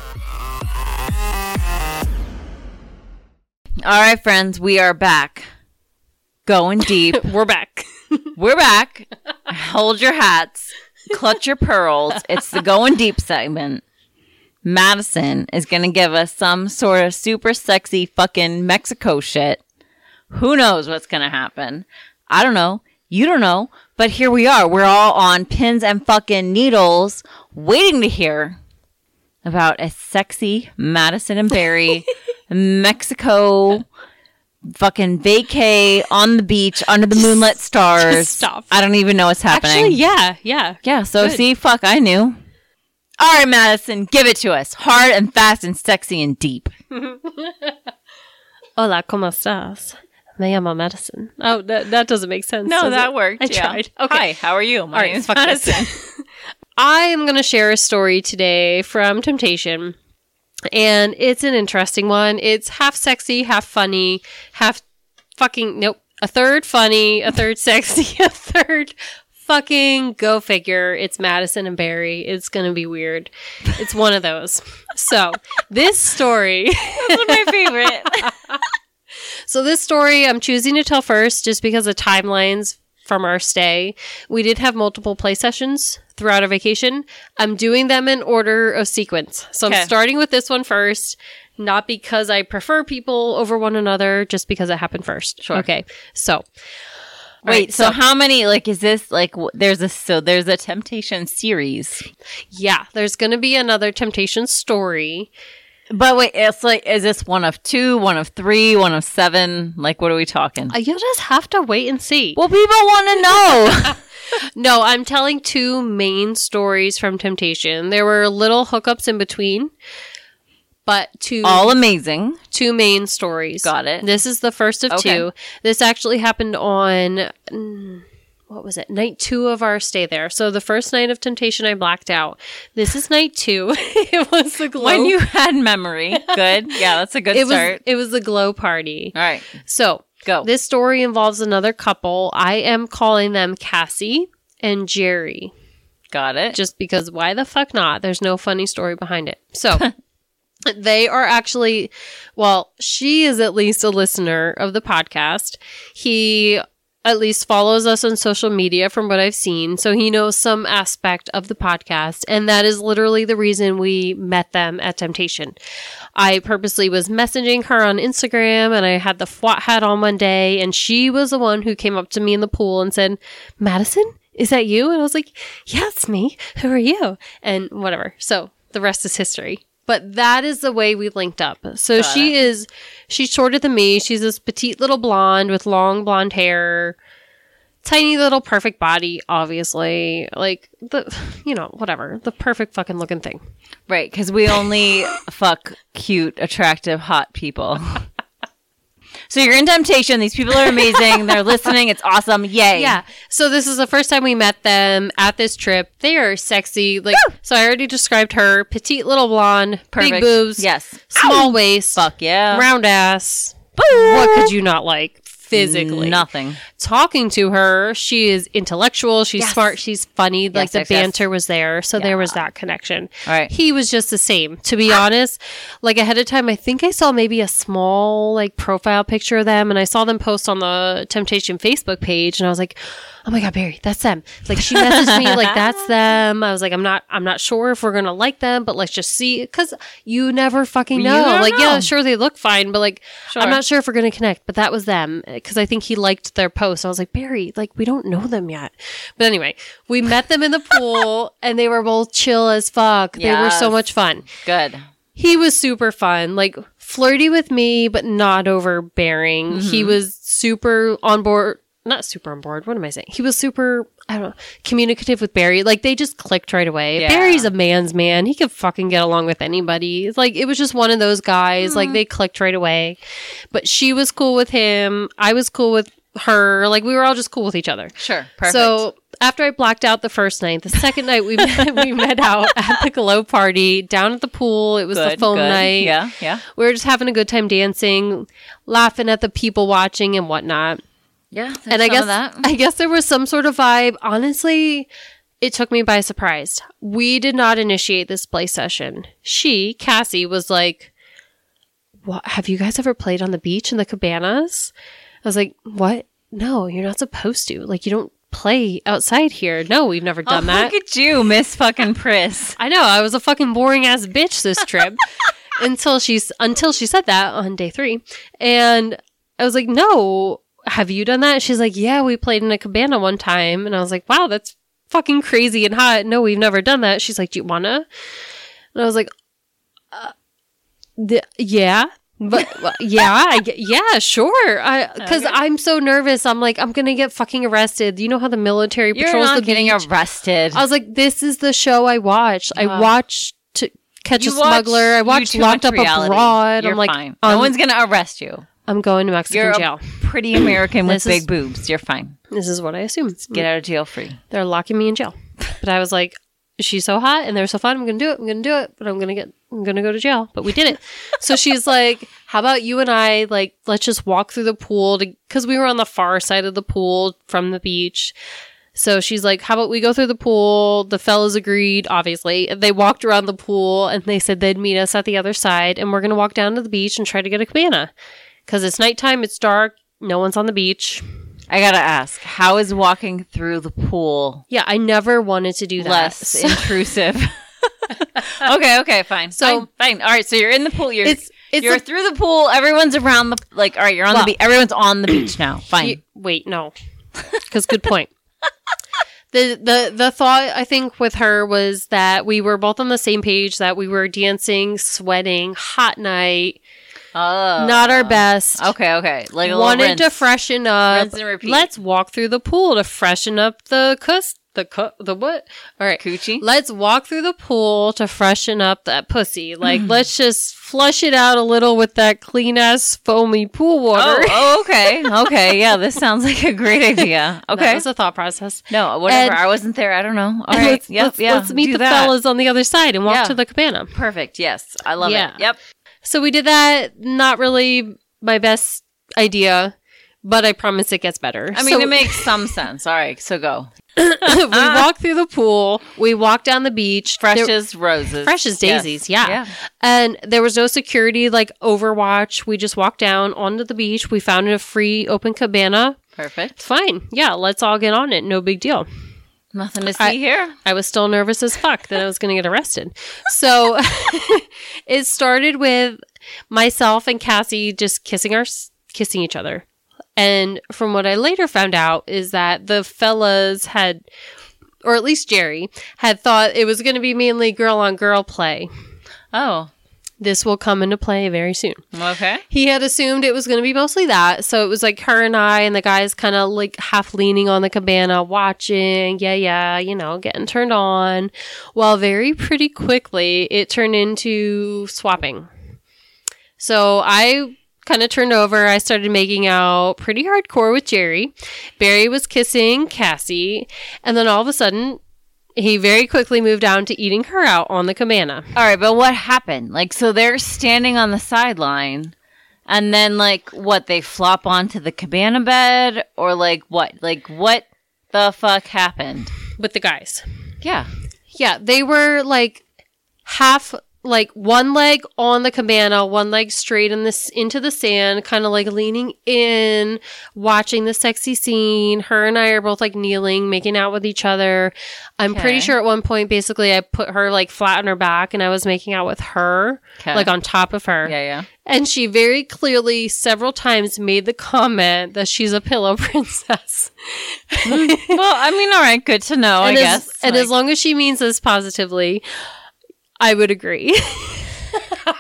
All right, friends, we are back. Going deep. We're back. We're back. Hold your hats. Clutch your pearls. It's the Going Deep segment. Madison is going to give us some sort of super sexy fucking Mexico shit. Who knows what's going to happen? I don't know. You don't know. But here we are. We're all on pins and fucking needles waiting to hear about a sexy Madison and Barry Mexico fucking vacay on the beach under the moonlit stars. Just stop. I don't even know what's happening. Actually, yeah. Yeah, so Good. see, fuck, I knew. All right, Madison, give it to us. Hard and fast and sexy and deep. Hola, ¿cómo estás? Me llamo Madison. Oh, that doesn't make sense. No, does that it? worked. I yeah. tried. Okay. Hi, how are you? My name is Madison. I am going to share a story today from Temptation. And it's an interesting one. It's half sexy, half funny, half fucking, nope. A third funny, a third sexy, a third fucking go figure. It's Madison and Barry. It's going to be weird. It's one of those. So this story. That's one of my favorite. So this story I'm choosing to tell first just because of timelines from our stay. We did have multiple play sessions throughout our vacation. I'm doing them in order of sequence. So I'm starting with this one first, not because I prefer people over one another, just because it happened first. Sure. Okay. So Wait, right, so how many, like, is this, like, there's a Temptation series. Yeah, there's going to be another Temptation story. But wait, it's like, is this one of 2, one of 3, one of 7? Like, what are we talking? You'll just have to wait and see. Well, people want to know. No, I'm telling 2 main stories from Temptation. There were little hookups in between, but all amazing. 2 main stories. Got it. This is the first of 2. This actually happened on, what was it? Night 2 of our stay there. So the first night of Temptation, I blacked out. This is night 2. It was the glow. When you had memory. Good. Yeah, that's a good start. It was the glow party. All right. So Go. This story involves another couple. I am calling them Cassie and Jerry. Got it. Just because why the fuck not? There's no funny story behind it. So they are actually, well, she is at least a listener of the podcast. He at least follows us on social media from what I've seen. So he knows some aspect of the podcast. And that is literally the reason we met them at Temptation. I purposely was messaging her on Instagram and I had the FWAT hat on one day. And she was the one who came up to me in the pool and said, Madison, is that you? And I was like, yeah, it's me. Who are you? And whatever. So the rest is history. But that is the way we linked up. So she's shorter than me. She's this petite little blonde with long blonde hair, tiny little perfect body, obviously. Like, whatever. The perfect fucking looking thing. Right, because we only fuck cute, attractive, hot people. So you're in Temptation. These people are amazing. They're listening. It's awesome. Yay. Yeah. So this is the first time we met them at this trip. They are sexy. Like, so I already described her. Petite little blonde. Perfect. Big boobs. Yes. Small waist. Fuck yeah. Round ass. Boo. What could you not like? Physically. Nothing. Talking to her, she is intellectual. She's smart. She's funny. Like the banter was there. So there was that connection. All right. He was just the same. To be honest, like ahead of time, I think I saw maybe a small like profile picture of them and I saw them post on the Temptation Facebook page and I was like, oh my God, Barry, that's them. Like she messaged me like, that's them. I was like, I'm not sure if we're going to like them, but let's just see. Cause you never fucking know. Like, yeah, sure. They look fine, but like, I'm not sure if we're going to connect, but that was them. Cause I think he liked their post. I was like, Barry, like we don't know them yet. But anyway, we met them in the pool and they were both chill as fuck. They were so much fun. Good. He was super fun, like flirty with me, but not overbearing. Mm-hmm. He was super on board. Not super on board. What am I saying? He was super, I don't know, communicative with Barry. Like, they just clicked right away. Yeah. Barry's a man's man. He could fucking get along with anybody. It's like, it was just one of those guys. Like, they clicked right away. But she was cool with him. I was cool with her. Like, we were all just cool with each other. Sure. Perfect. So, after I blacked out the first night, the second night we met out at the glow party down at the pool. It was the foam night. Yeah, yeah. We were just having a good time dancing, laughing at the people watching and whatnot. Yeah, and I guess there was some sort of vibe. Honestly, it took me by surprise. We did not initiate this play session. Cassie, was like, "What? Have you guys ever played on the beach in the cabanas?" I was like, "What? No, you're not supposed to. Like, you don't play outside here. No, we've never done that." Look at you, Miss fucking Priss. I know. I was a fucking boring ass bitch this trip until she said that on day 3, and I was like, "No. Have you done that?" She's like, "Yeah, we played in a cabana one time." And I was like, "Wow, that's fucking crazy and hot. No, we've never done that." She's like, "Do you wanna?" And I was like, yeah, but yeah, sure. Because I'm so nervous. I'm like, I'm gonna get fucking arrested. You know how the military patrols the getting beach? Arrested. I was like, this is the show I watched. I watched to catch a smuggler. I watched Locked Up Abroad. I'm like, fine. No one's gonna arrest you. I'm going to Mexican jail. Pretty American with big boobs. You're fine. This is what I assume. Get out of jail free. They're locking me in jail. But I was like, she's so hot and they're so fun. I'm going to do it. But I'm going to go to jail. But we did it. So she's like, how about you and I, like, let's just walk through the pool because we were on the far side of the pool from the beach. So she's like, how about we go through the pool? The fellas agreed, obviously. They walked around the pool and they said they'd meet us at the other side and we're going to walk down to the beach and try to get a cabana. Because it's nighttime, it's dark, no one's on the beach. I gotta ask, how is walking through the pool? Yeah, I never wanted to do that. Less intrusive. Okay, fine. So fine. All right, so you're in the pool. You're through the pool. Everyone's around the all right. You're on the beach. Everyone's on the beach now. Fine. Wait, no. Because good point. The thought, I think, with her was that we were both on the same page, that we were dancing, sweating, hot night, not our best. Okay. Like a wanted little to freshen up. Rinse and repeat. Let's walk through the pool to freshen up the what? All right. Coochie? Let's walk through the pool to freshen up that pussy. Like, let's just flush it out a little with that clean-ass, foamy pool water. Oh, okay. Okay, yeah, this sounds like a great idea. Okay. That was a thought process. No, whatever. And- I wasn't there. I don't know. All right. Let's meet do the that. fellas on the other side and walk Yeah. to the cabana. Perfect. Yes. I love Yeah. it. Yep. So we did that. Not really my best idea, but I promise it gets better. I mean, So it makes some sense. All right, so go. we walk through the pool. We walk down the beach. Fresh There- as roses. fresh as daisies. Yes. Yeah. And there was no security like Overwatch. We just walked down onto the beach. We found a free open cabana. Perfect. Fine. Yeah, let's all get on it. No big deal. Nothing to see here. I was still nervous as fuck that I was going to get arrested. So it started with myself and Cassie just kissing each other. And from what I later found out is that the fellas had, or at least Jerry, had thought it was going to be mainly girl on girl play. Oh, This will come into play very soon. okay. He had assumed it was going to be mostly that. So it was like her and I and the guys kind of like half leaning on the cabana, watching. Yeah, getting turned on. Well, very pretty quickly, it turned into swapping. So I kind of turned over. I started making out pretty hardcore with Jerry. Barry was kissing Cassie. And then all of a sudden, he very quickly moved on to eating her out on the cabana. All right, but what happened? Like, so they're standing on the sideline, and then, like, what, they flop onto the cabana bed? Or, like, what? Like, what the fuck happened? With the guys. Yeah. Yeah, they were like half, like one leg on the cabana, one leg straight into the sand, kind of like leaning in, watching the sexy scene. Her and I are both like kneeling, making out with each other. I'm pretty sure at one point, basically, I put her like flat on her back and I was making out with her, like on top of her. Yeah. And she very clearly several times made the comment that she's a pillow princess. Well, I mean, all right, good to know, I guess. And as long as she means this positively, I would agree. So,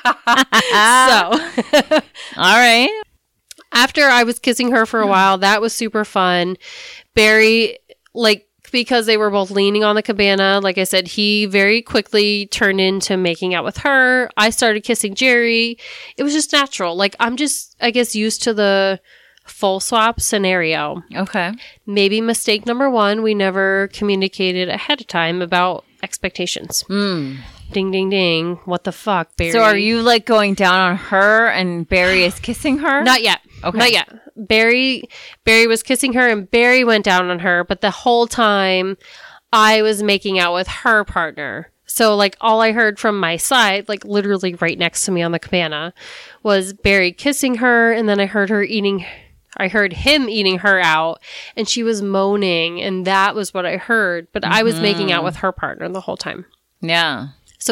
all right. after I was kissing her for a while, that was super fun. Barry, like, because they were both leaning on the cabana, like I said, he very quickly turned into making out with her. I started kissing Jerry. It was just natural. Like, I'm just, I guess, used to the full swap scenario. Okay. Maybe mistake number one, we never communicated ahead of time about expectations. Ding, ding, ding. What the fuck, Barry? So are you, like, going down on her and Barry is kissing her? Not yet. Okay. Not yet. Barry was kissing her and Barry went down on her, but the whole time I was making out with her partner. So, like, all I heard from my side, like, literally right next to me on the cabana, was Barry kissing her, and then I heard him eating her out, and she was moaning, and that was what I heard. But I was making out with her partner the whole time. Yeah.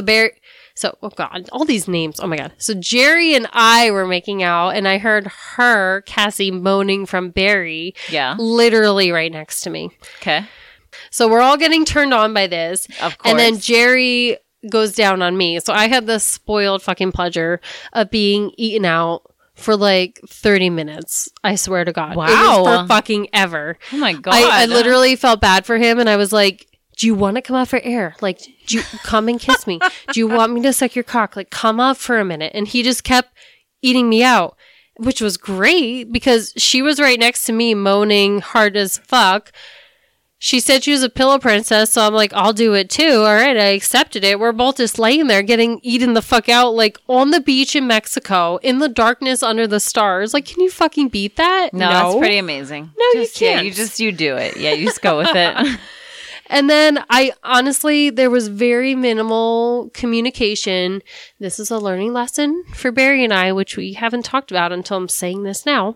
Oh God, all these names. Oh my God. So Jerry and I were making out, and I heard her, Cassie, moaning from Barry. Yeah. Literally right next to me. Okay. So we're all getting turned on by this. Of course. And then Jerry goes down on me. So I had the spoiled fucking pleasure of being eaten out for like 30 minutes. I swear to God. Wow. It was for fucking ever. Oh my God. I literally felt bad for him, and I was like, do you want to come out for air? Like, do you come and kiss me? Do you want me to suck your cock? Like, come up for a minute. And he just kept eating me out, which was great because she was right next to me moaning hard as fuck. She said she was a pillow princess, so I'm like, I'll do it too. All right, I accepted it. We're both just laying there getting eaten the fuck out, like on the beach in Mexico, in the darkness under the stars. Like, can you fucking beat that? No, that's pretty amazing. No, you can't. Yeah, you do it. Yeah, you just go with it. And then there was very minimal communication. This is a learning lesson for Barry and I, which we haven't talked about until I'm saying this now.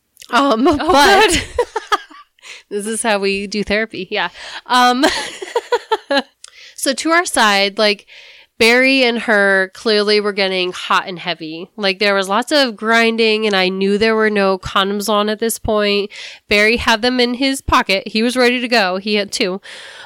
But this is how we do therapy. Yeah. So to our side, like, Barry and her clearly were getting hot and heavy. Like, there was lots of grinding, and I knew there were no condoms on at this point. Barry had them in his pocket. He was ready to go. He had 2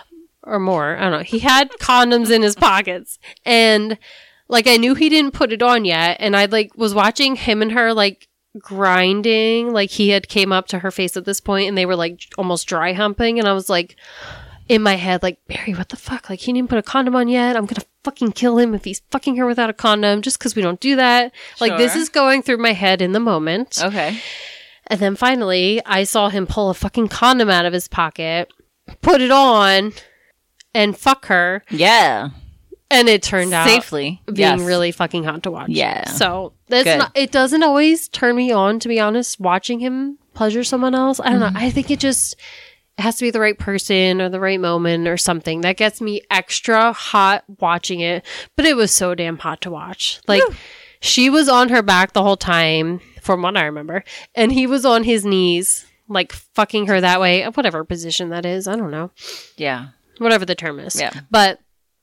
or more. I don't know. He had condoms in his pockets. And, like, I knew he didn't put it on yet. And I, like, was watching him and her, like, grinding. Like, he had came up to her face at this point, and they were, like, almost dry humping. And I was, like, in my head, like, Barry, what the fuck? Like, he didn't put a condom on yet. I'm gonna fucking kill him if he's fucking her without a condom just because we don't do that. Like, this is going through my head in the moment. Okay. And then finally, I saw him pull a fucking condom out of his pocket, put it on, and fuck her. Yeah. And it turned out safely being really fucking hot to watch. Yeah. So it doesn't always turn me on, to be honest, watching him pleasure someone else. I don't know. I think it has to be the right person or the right moment or something that gets me extra hot watching it. But it was so damn hot to watch. Like, she was on her back the whole time, from what I remember. And he was on his knees, like, fucking her that way. Whatever position that is. I don't know. Yeah. Whatever the term is. Yeah. But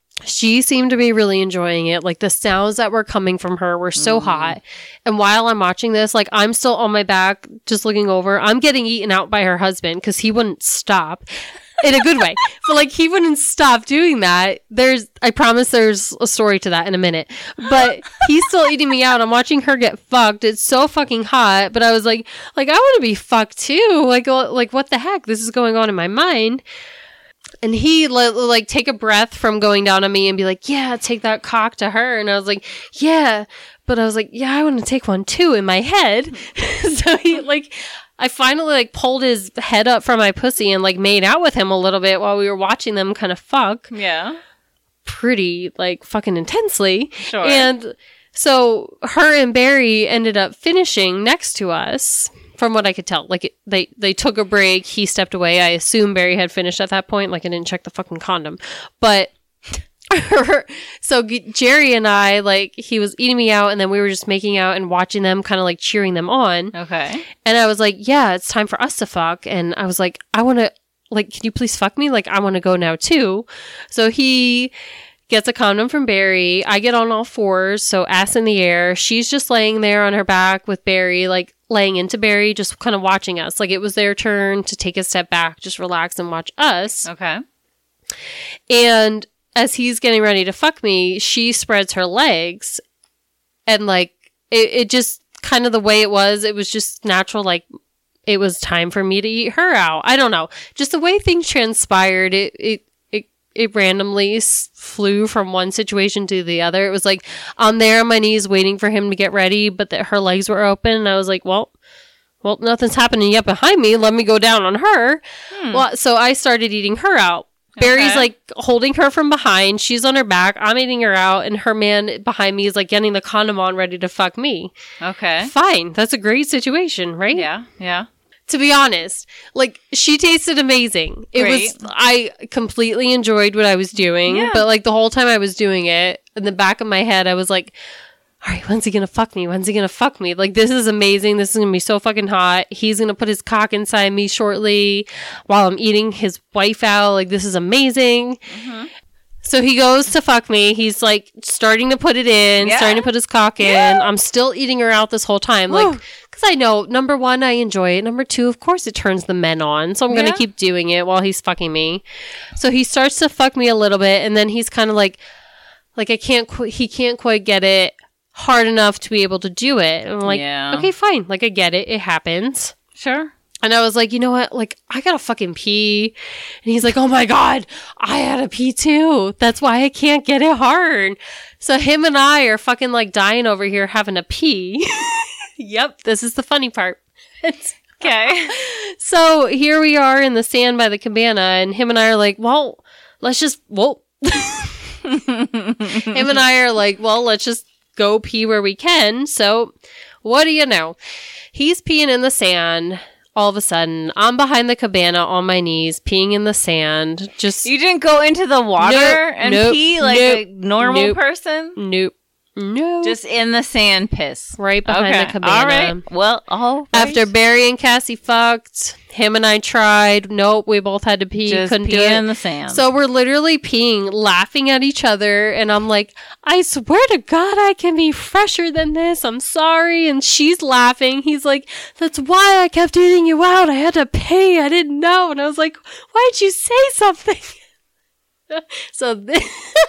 she seemed to be really enjoying it. Like, the sounds that were coming from her were so hot. And while I'm watching this, like, I'm still on my back, just looking over. I'm getting eaten out by her husband because he wouldn't stop. In a good way. But, like, he wouldn't stop doing that. I promise there's a story to that in a minute. But he's still eating me out. I'm watching her get fucked. It's so fucking hot. But I was like, I want to be fucked too. Like, what the heck? This is going on in my mind. And he like take a breath from going down on me and be like, yeah, take that cock to her. And I was like, yeah. But I was like, yeah, I want to take one too in my head. So he I finally pulled his head up from my pussy and made out with him a little bit while we were watching them kind of fuck. Yeah. Pretty fucking intensely. Sure. And so her and Barry ended up finishing next to us. From what I could tell, they took a break. He stepped away. I assume Barry had finished at that point. I didn't check the fucking condom. But so Jerry and I, he was eating me out, and then we were just making out and watching them, kind of cheering them on. Okay. And I was like, yeah, it's time for us to fuck. And I was like, I want to, can you please fuck me? I want to go now too. So he gets a condom from Barry. I get on all fours, so ass in the air. She's just laying there on her back with Barry, laying into Barry, just kind of watching us. It was their turn to take a step back, just relax and watch us. Okay. And as he's getting ready to fuck me, she spreads her legs. And it just kind of the way it was just natural. It was time for me to eat her out. I don't know. Just the way things transpired, it randomly flew from one situation to the other. It was I'm there on my knees waiting for him to get ready, but her legs were open. And I was like, well, nothing's happening yet behind me. Let me go down on her. Well, so I started eating her out. Barry's holding her from behind. She's on her back. I'm eating her out. And her man behind me is getting the condom on, ready to fuck me. Okay. Fine. That's a great situation, right? Yeah. Yeah. To be honest, she tasted amazing. I completely enjoyed what I was doing. Yeah. But the whole time I was doing it, in the back of my head, I was like, all right, when's he going to fuck me? When's he going to fuck me? This is amazing. This is going to be so fucking hot. He's going to put his cock inside me shortly while I'm eating his wife out. This is amazing. Mm-hmm. So he goes to fuck me. He's starting to put it in, starting to put his cock in. I'm still eating her out this whole time. Because I know, number one, I enjoy it. Number two, of course, it turns the men on. So I'm going to keep doing it while he's fucking me. So he starts to fuck me a little bit. And then he's kind of he can't quite get it hard enough to be able to do it. And I'm okay, fine. I get it. It happens. Sure. And I was like, you know what? I gotta fucking pee. And he's like, oh my God, I had to pee too. That's why I can't get it hard. So him and I are fucking dying over here having to pee. Yep. This is the funny part. Okay. So here we are in the sand by the cabana, and him and I are well, let's just, him and I are let's just go pee where we can. So what do you know? He's peeing in the sand. All of a sudden, I'm behind the cabana on my knees, peeing in the sand. Just you didn't go into the water and pee like a normal person? Nope. No. Just in the sand piss. Right behind the cabana. All right. Well, all right. After Barry and Cassie fucked, him and I tried. Nope, we both had to pee. Just couldn't pee do it. in the sand. So we're literally peeing, laughing at each other. And I'm like, I swear to God, I can be fresher than this. I'm sorry. And she's laughing. He's like, that's why I kept eating you out. I had to pee. I didn't know. And I was like, why'd you say something? So this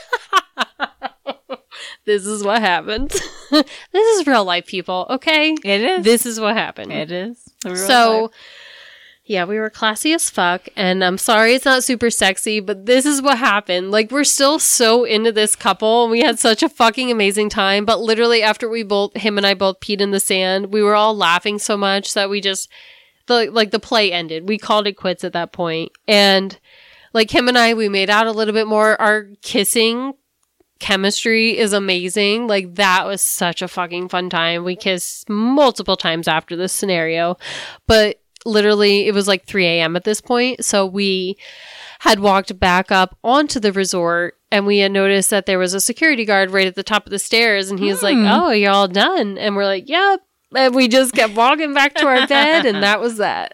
is what happened. This is real life, people, okay? It is. This is what happened. It is. So, yeah, we were classy as fuck, and I'm sorry it's not super sexy, but this is what happened. Like, we're still so into this couple, and we had such a fucking amazing time, but literally after him and I both peed in the sand, we were all laughing so much that we just, the play ended. We called it quits at that point, and like him and I, we made out a little bit more. Our kissing chemistry is amazing. Like, that was such a fucking fun time. We kissed multiple times after this scenario, but literally it was like 3 a.m. at this point. So we had walked back up onto the resort, and we had noticed that there was a security guard right at the top of the stairs, and he was like, oh, you're all done? And we're like, yep. And we just kept walking back to our bed, and that was that.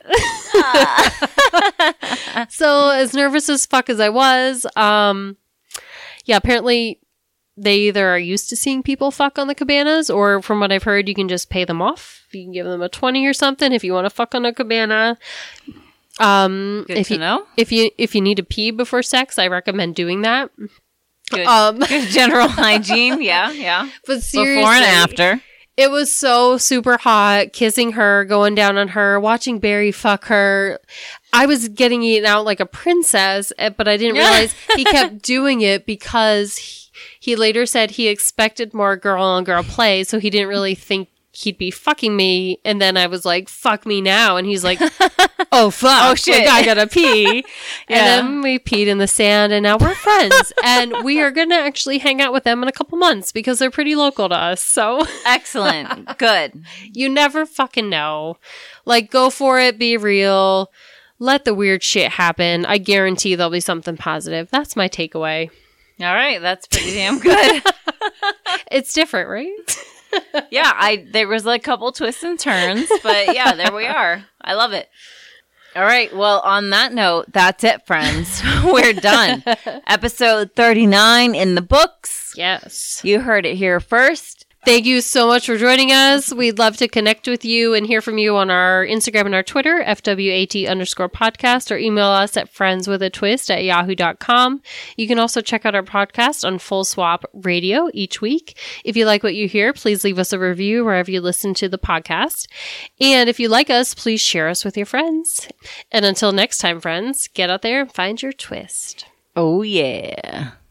So as nervous as fuck as I was, yeah, apparently they either are used to seeing people fuck on the cabanas, or from what I've heard, you can just pay them off. You can give them a 20 or something if you want to fuck on a cabana. Good to know. If you need to pee before sex, I recommend doing that. Good general hygiene. Yeah. But seriously, before and after. It was so super hot, kissing her, going down on her, watching Barry fuck her. I was getting eaten out like a princess, but I didn't realize he kept doing it because he later said he expected more girl-on-girl play, so he didn't really think he'd be fucking me. And then I was like, fuck me now. And he's like, oh, fuck. Oh, shit. Like, I gotta pee. And then we peed in the sand, and now we're friends. And we are going to actually hang out with them in a couple months because they're pretty local to us. So excellent. Good. You never fucking know. Like, go for it. Be real. Let the weird shit happen. I guarantee there'll be something positive. That's my takeaway. All right. That's pretty damn good. It's different, right? Yeah, there was a couple twists and turns, but yeah, there we are. I love it. All right. Well, on that note, that's it, friends. We're done. Episode 39 in the books. Yes. You heard it here first. Thank you so much for joining us. We'd love to connect with you and hear from you on our Instagram and our Twitter, FWAT_podcast, or email us at friendswithatwist@yahoo.com. You can also check out our podcast on Full Swap Radio each week. If you like what you hear, please leave us a review wherever you listen to the podcast. And if you like us, please share us with your friends. And until next time, friends, get out there and find your twist. Oh, yeah.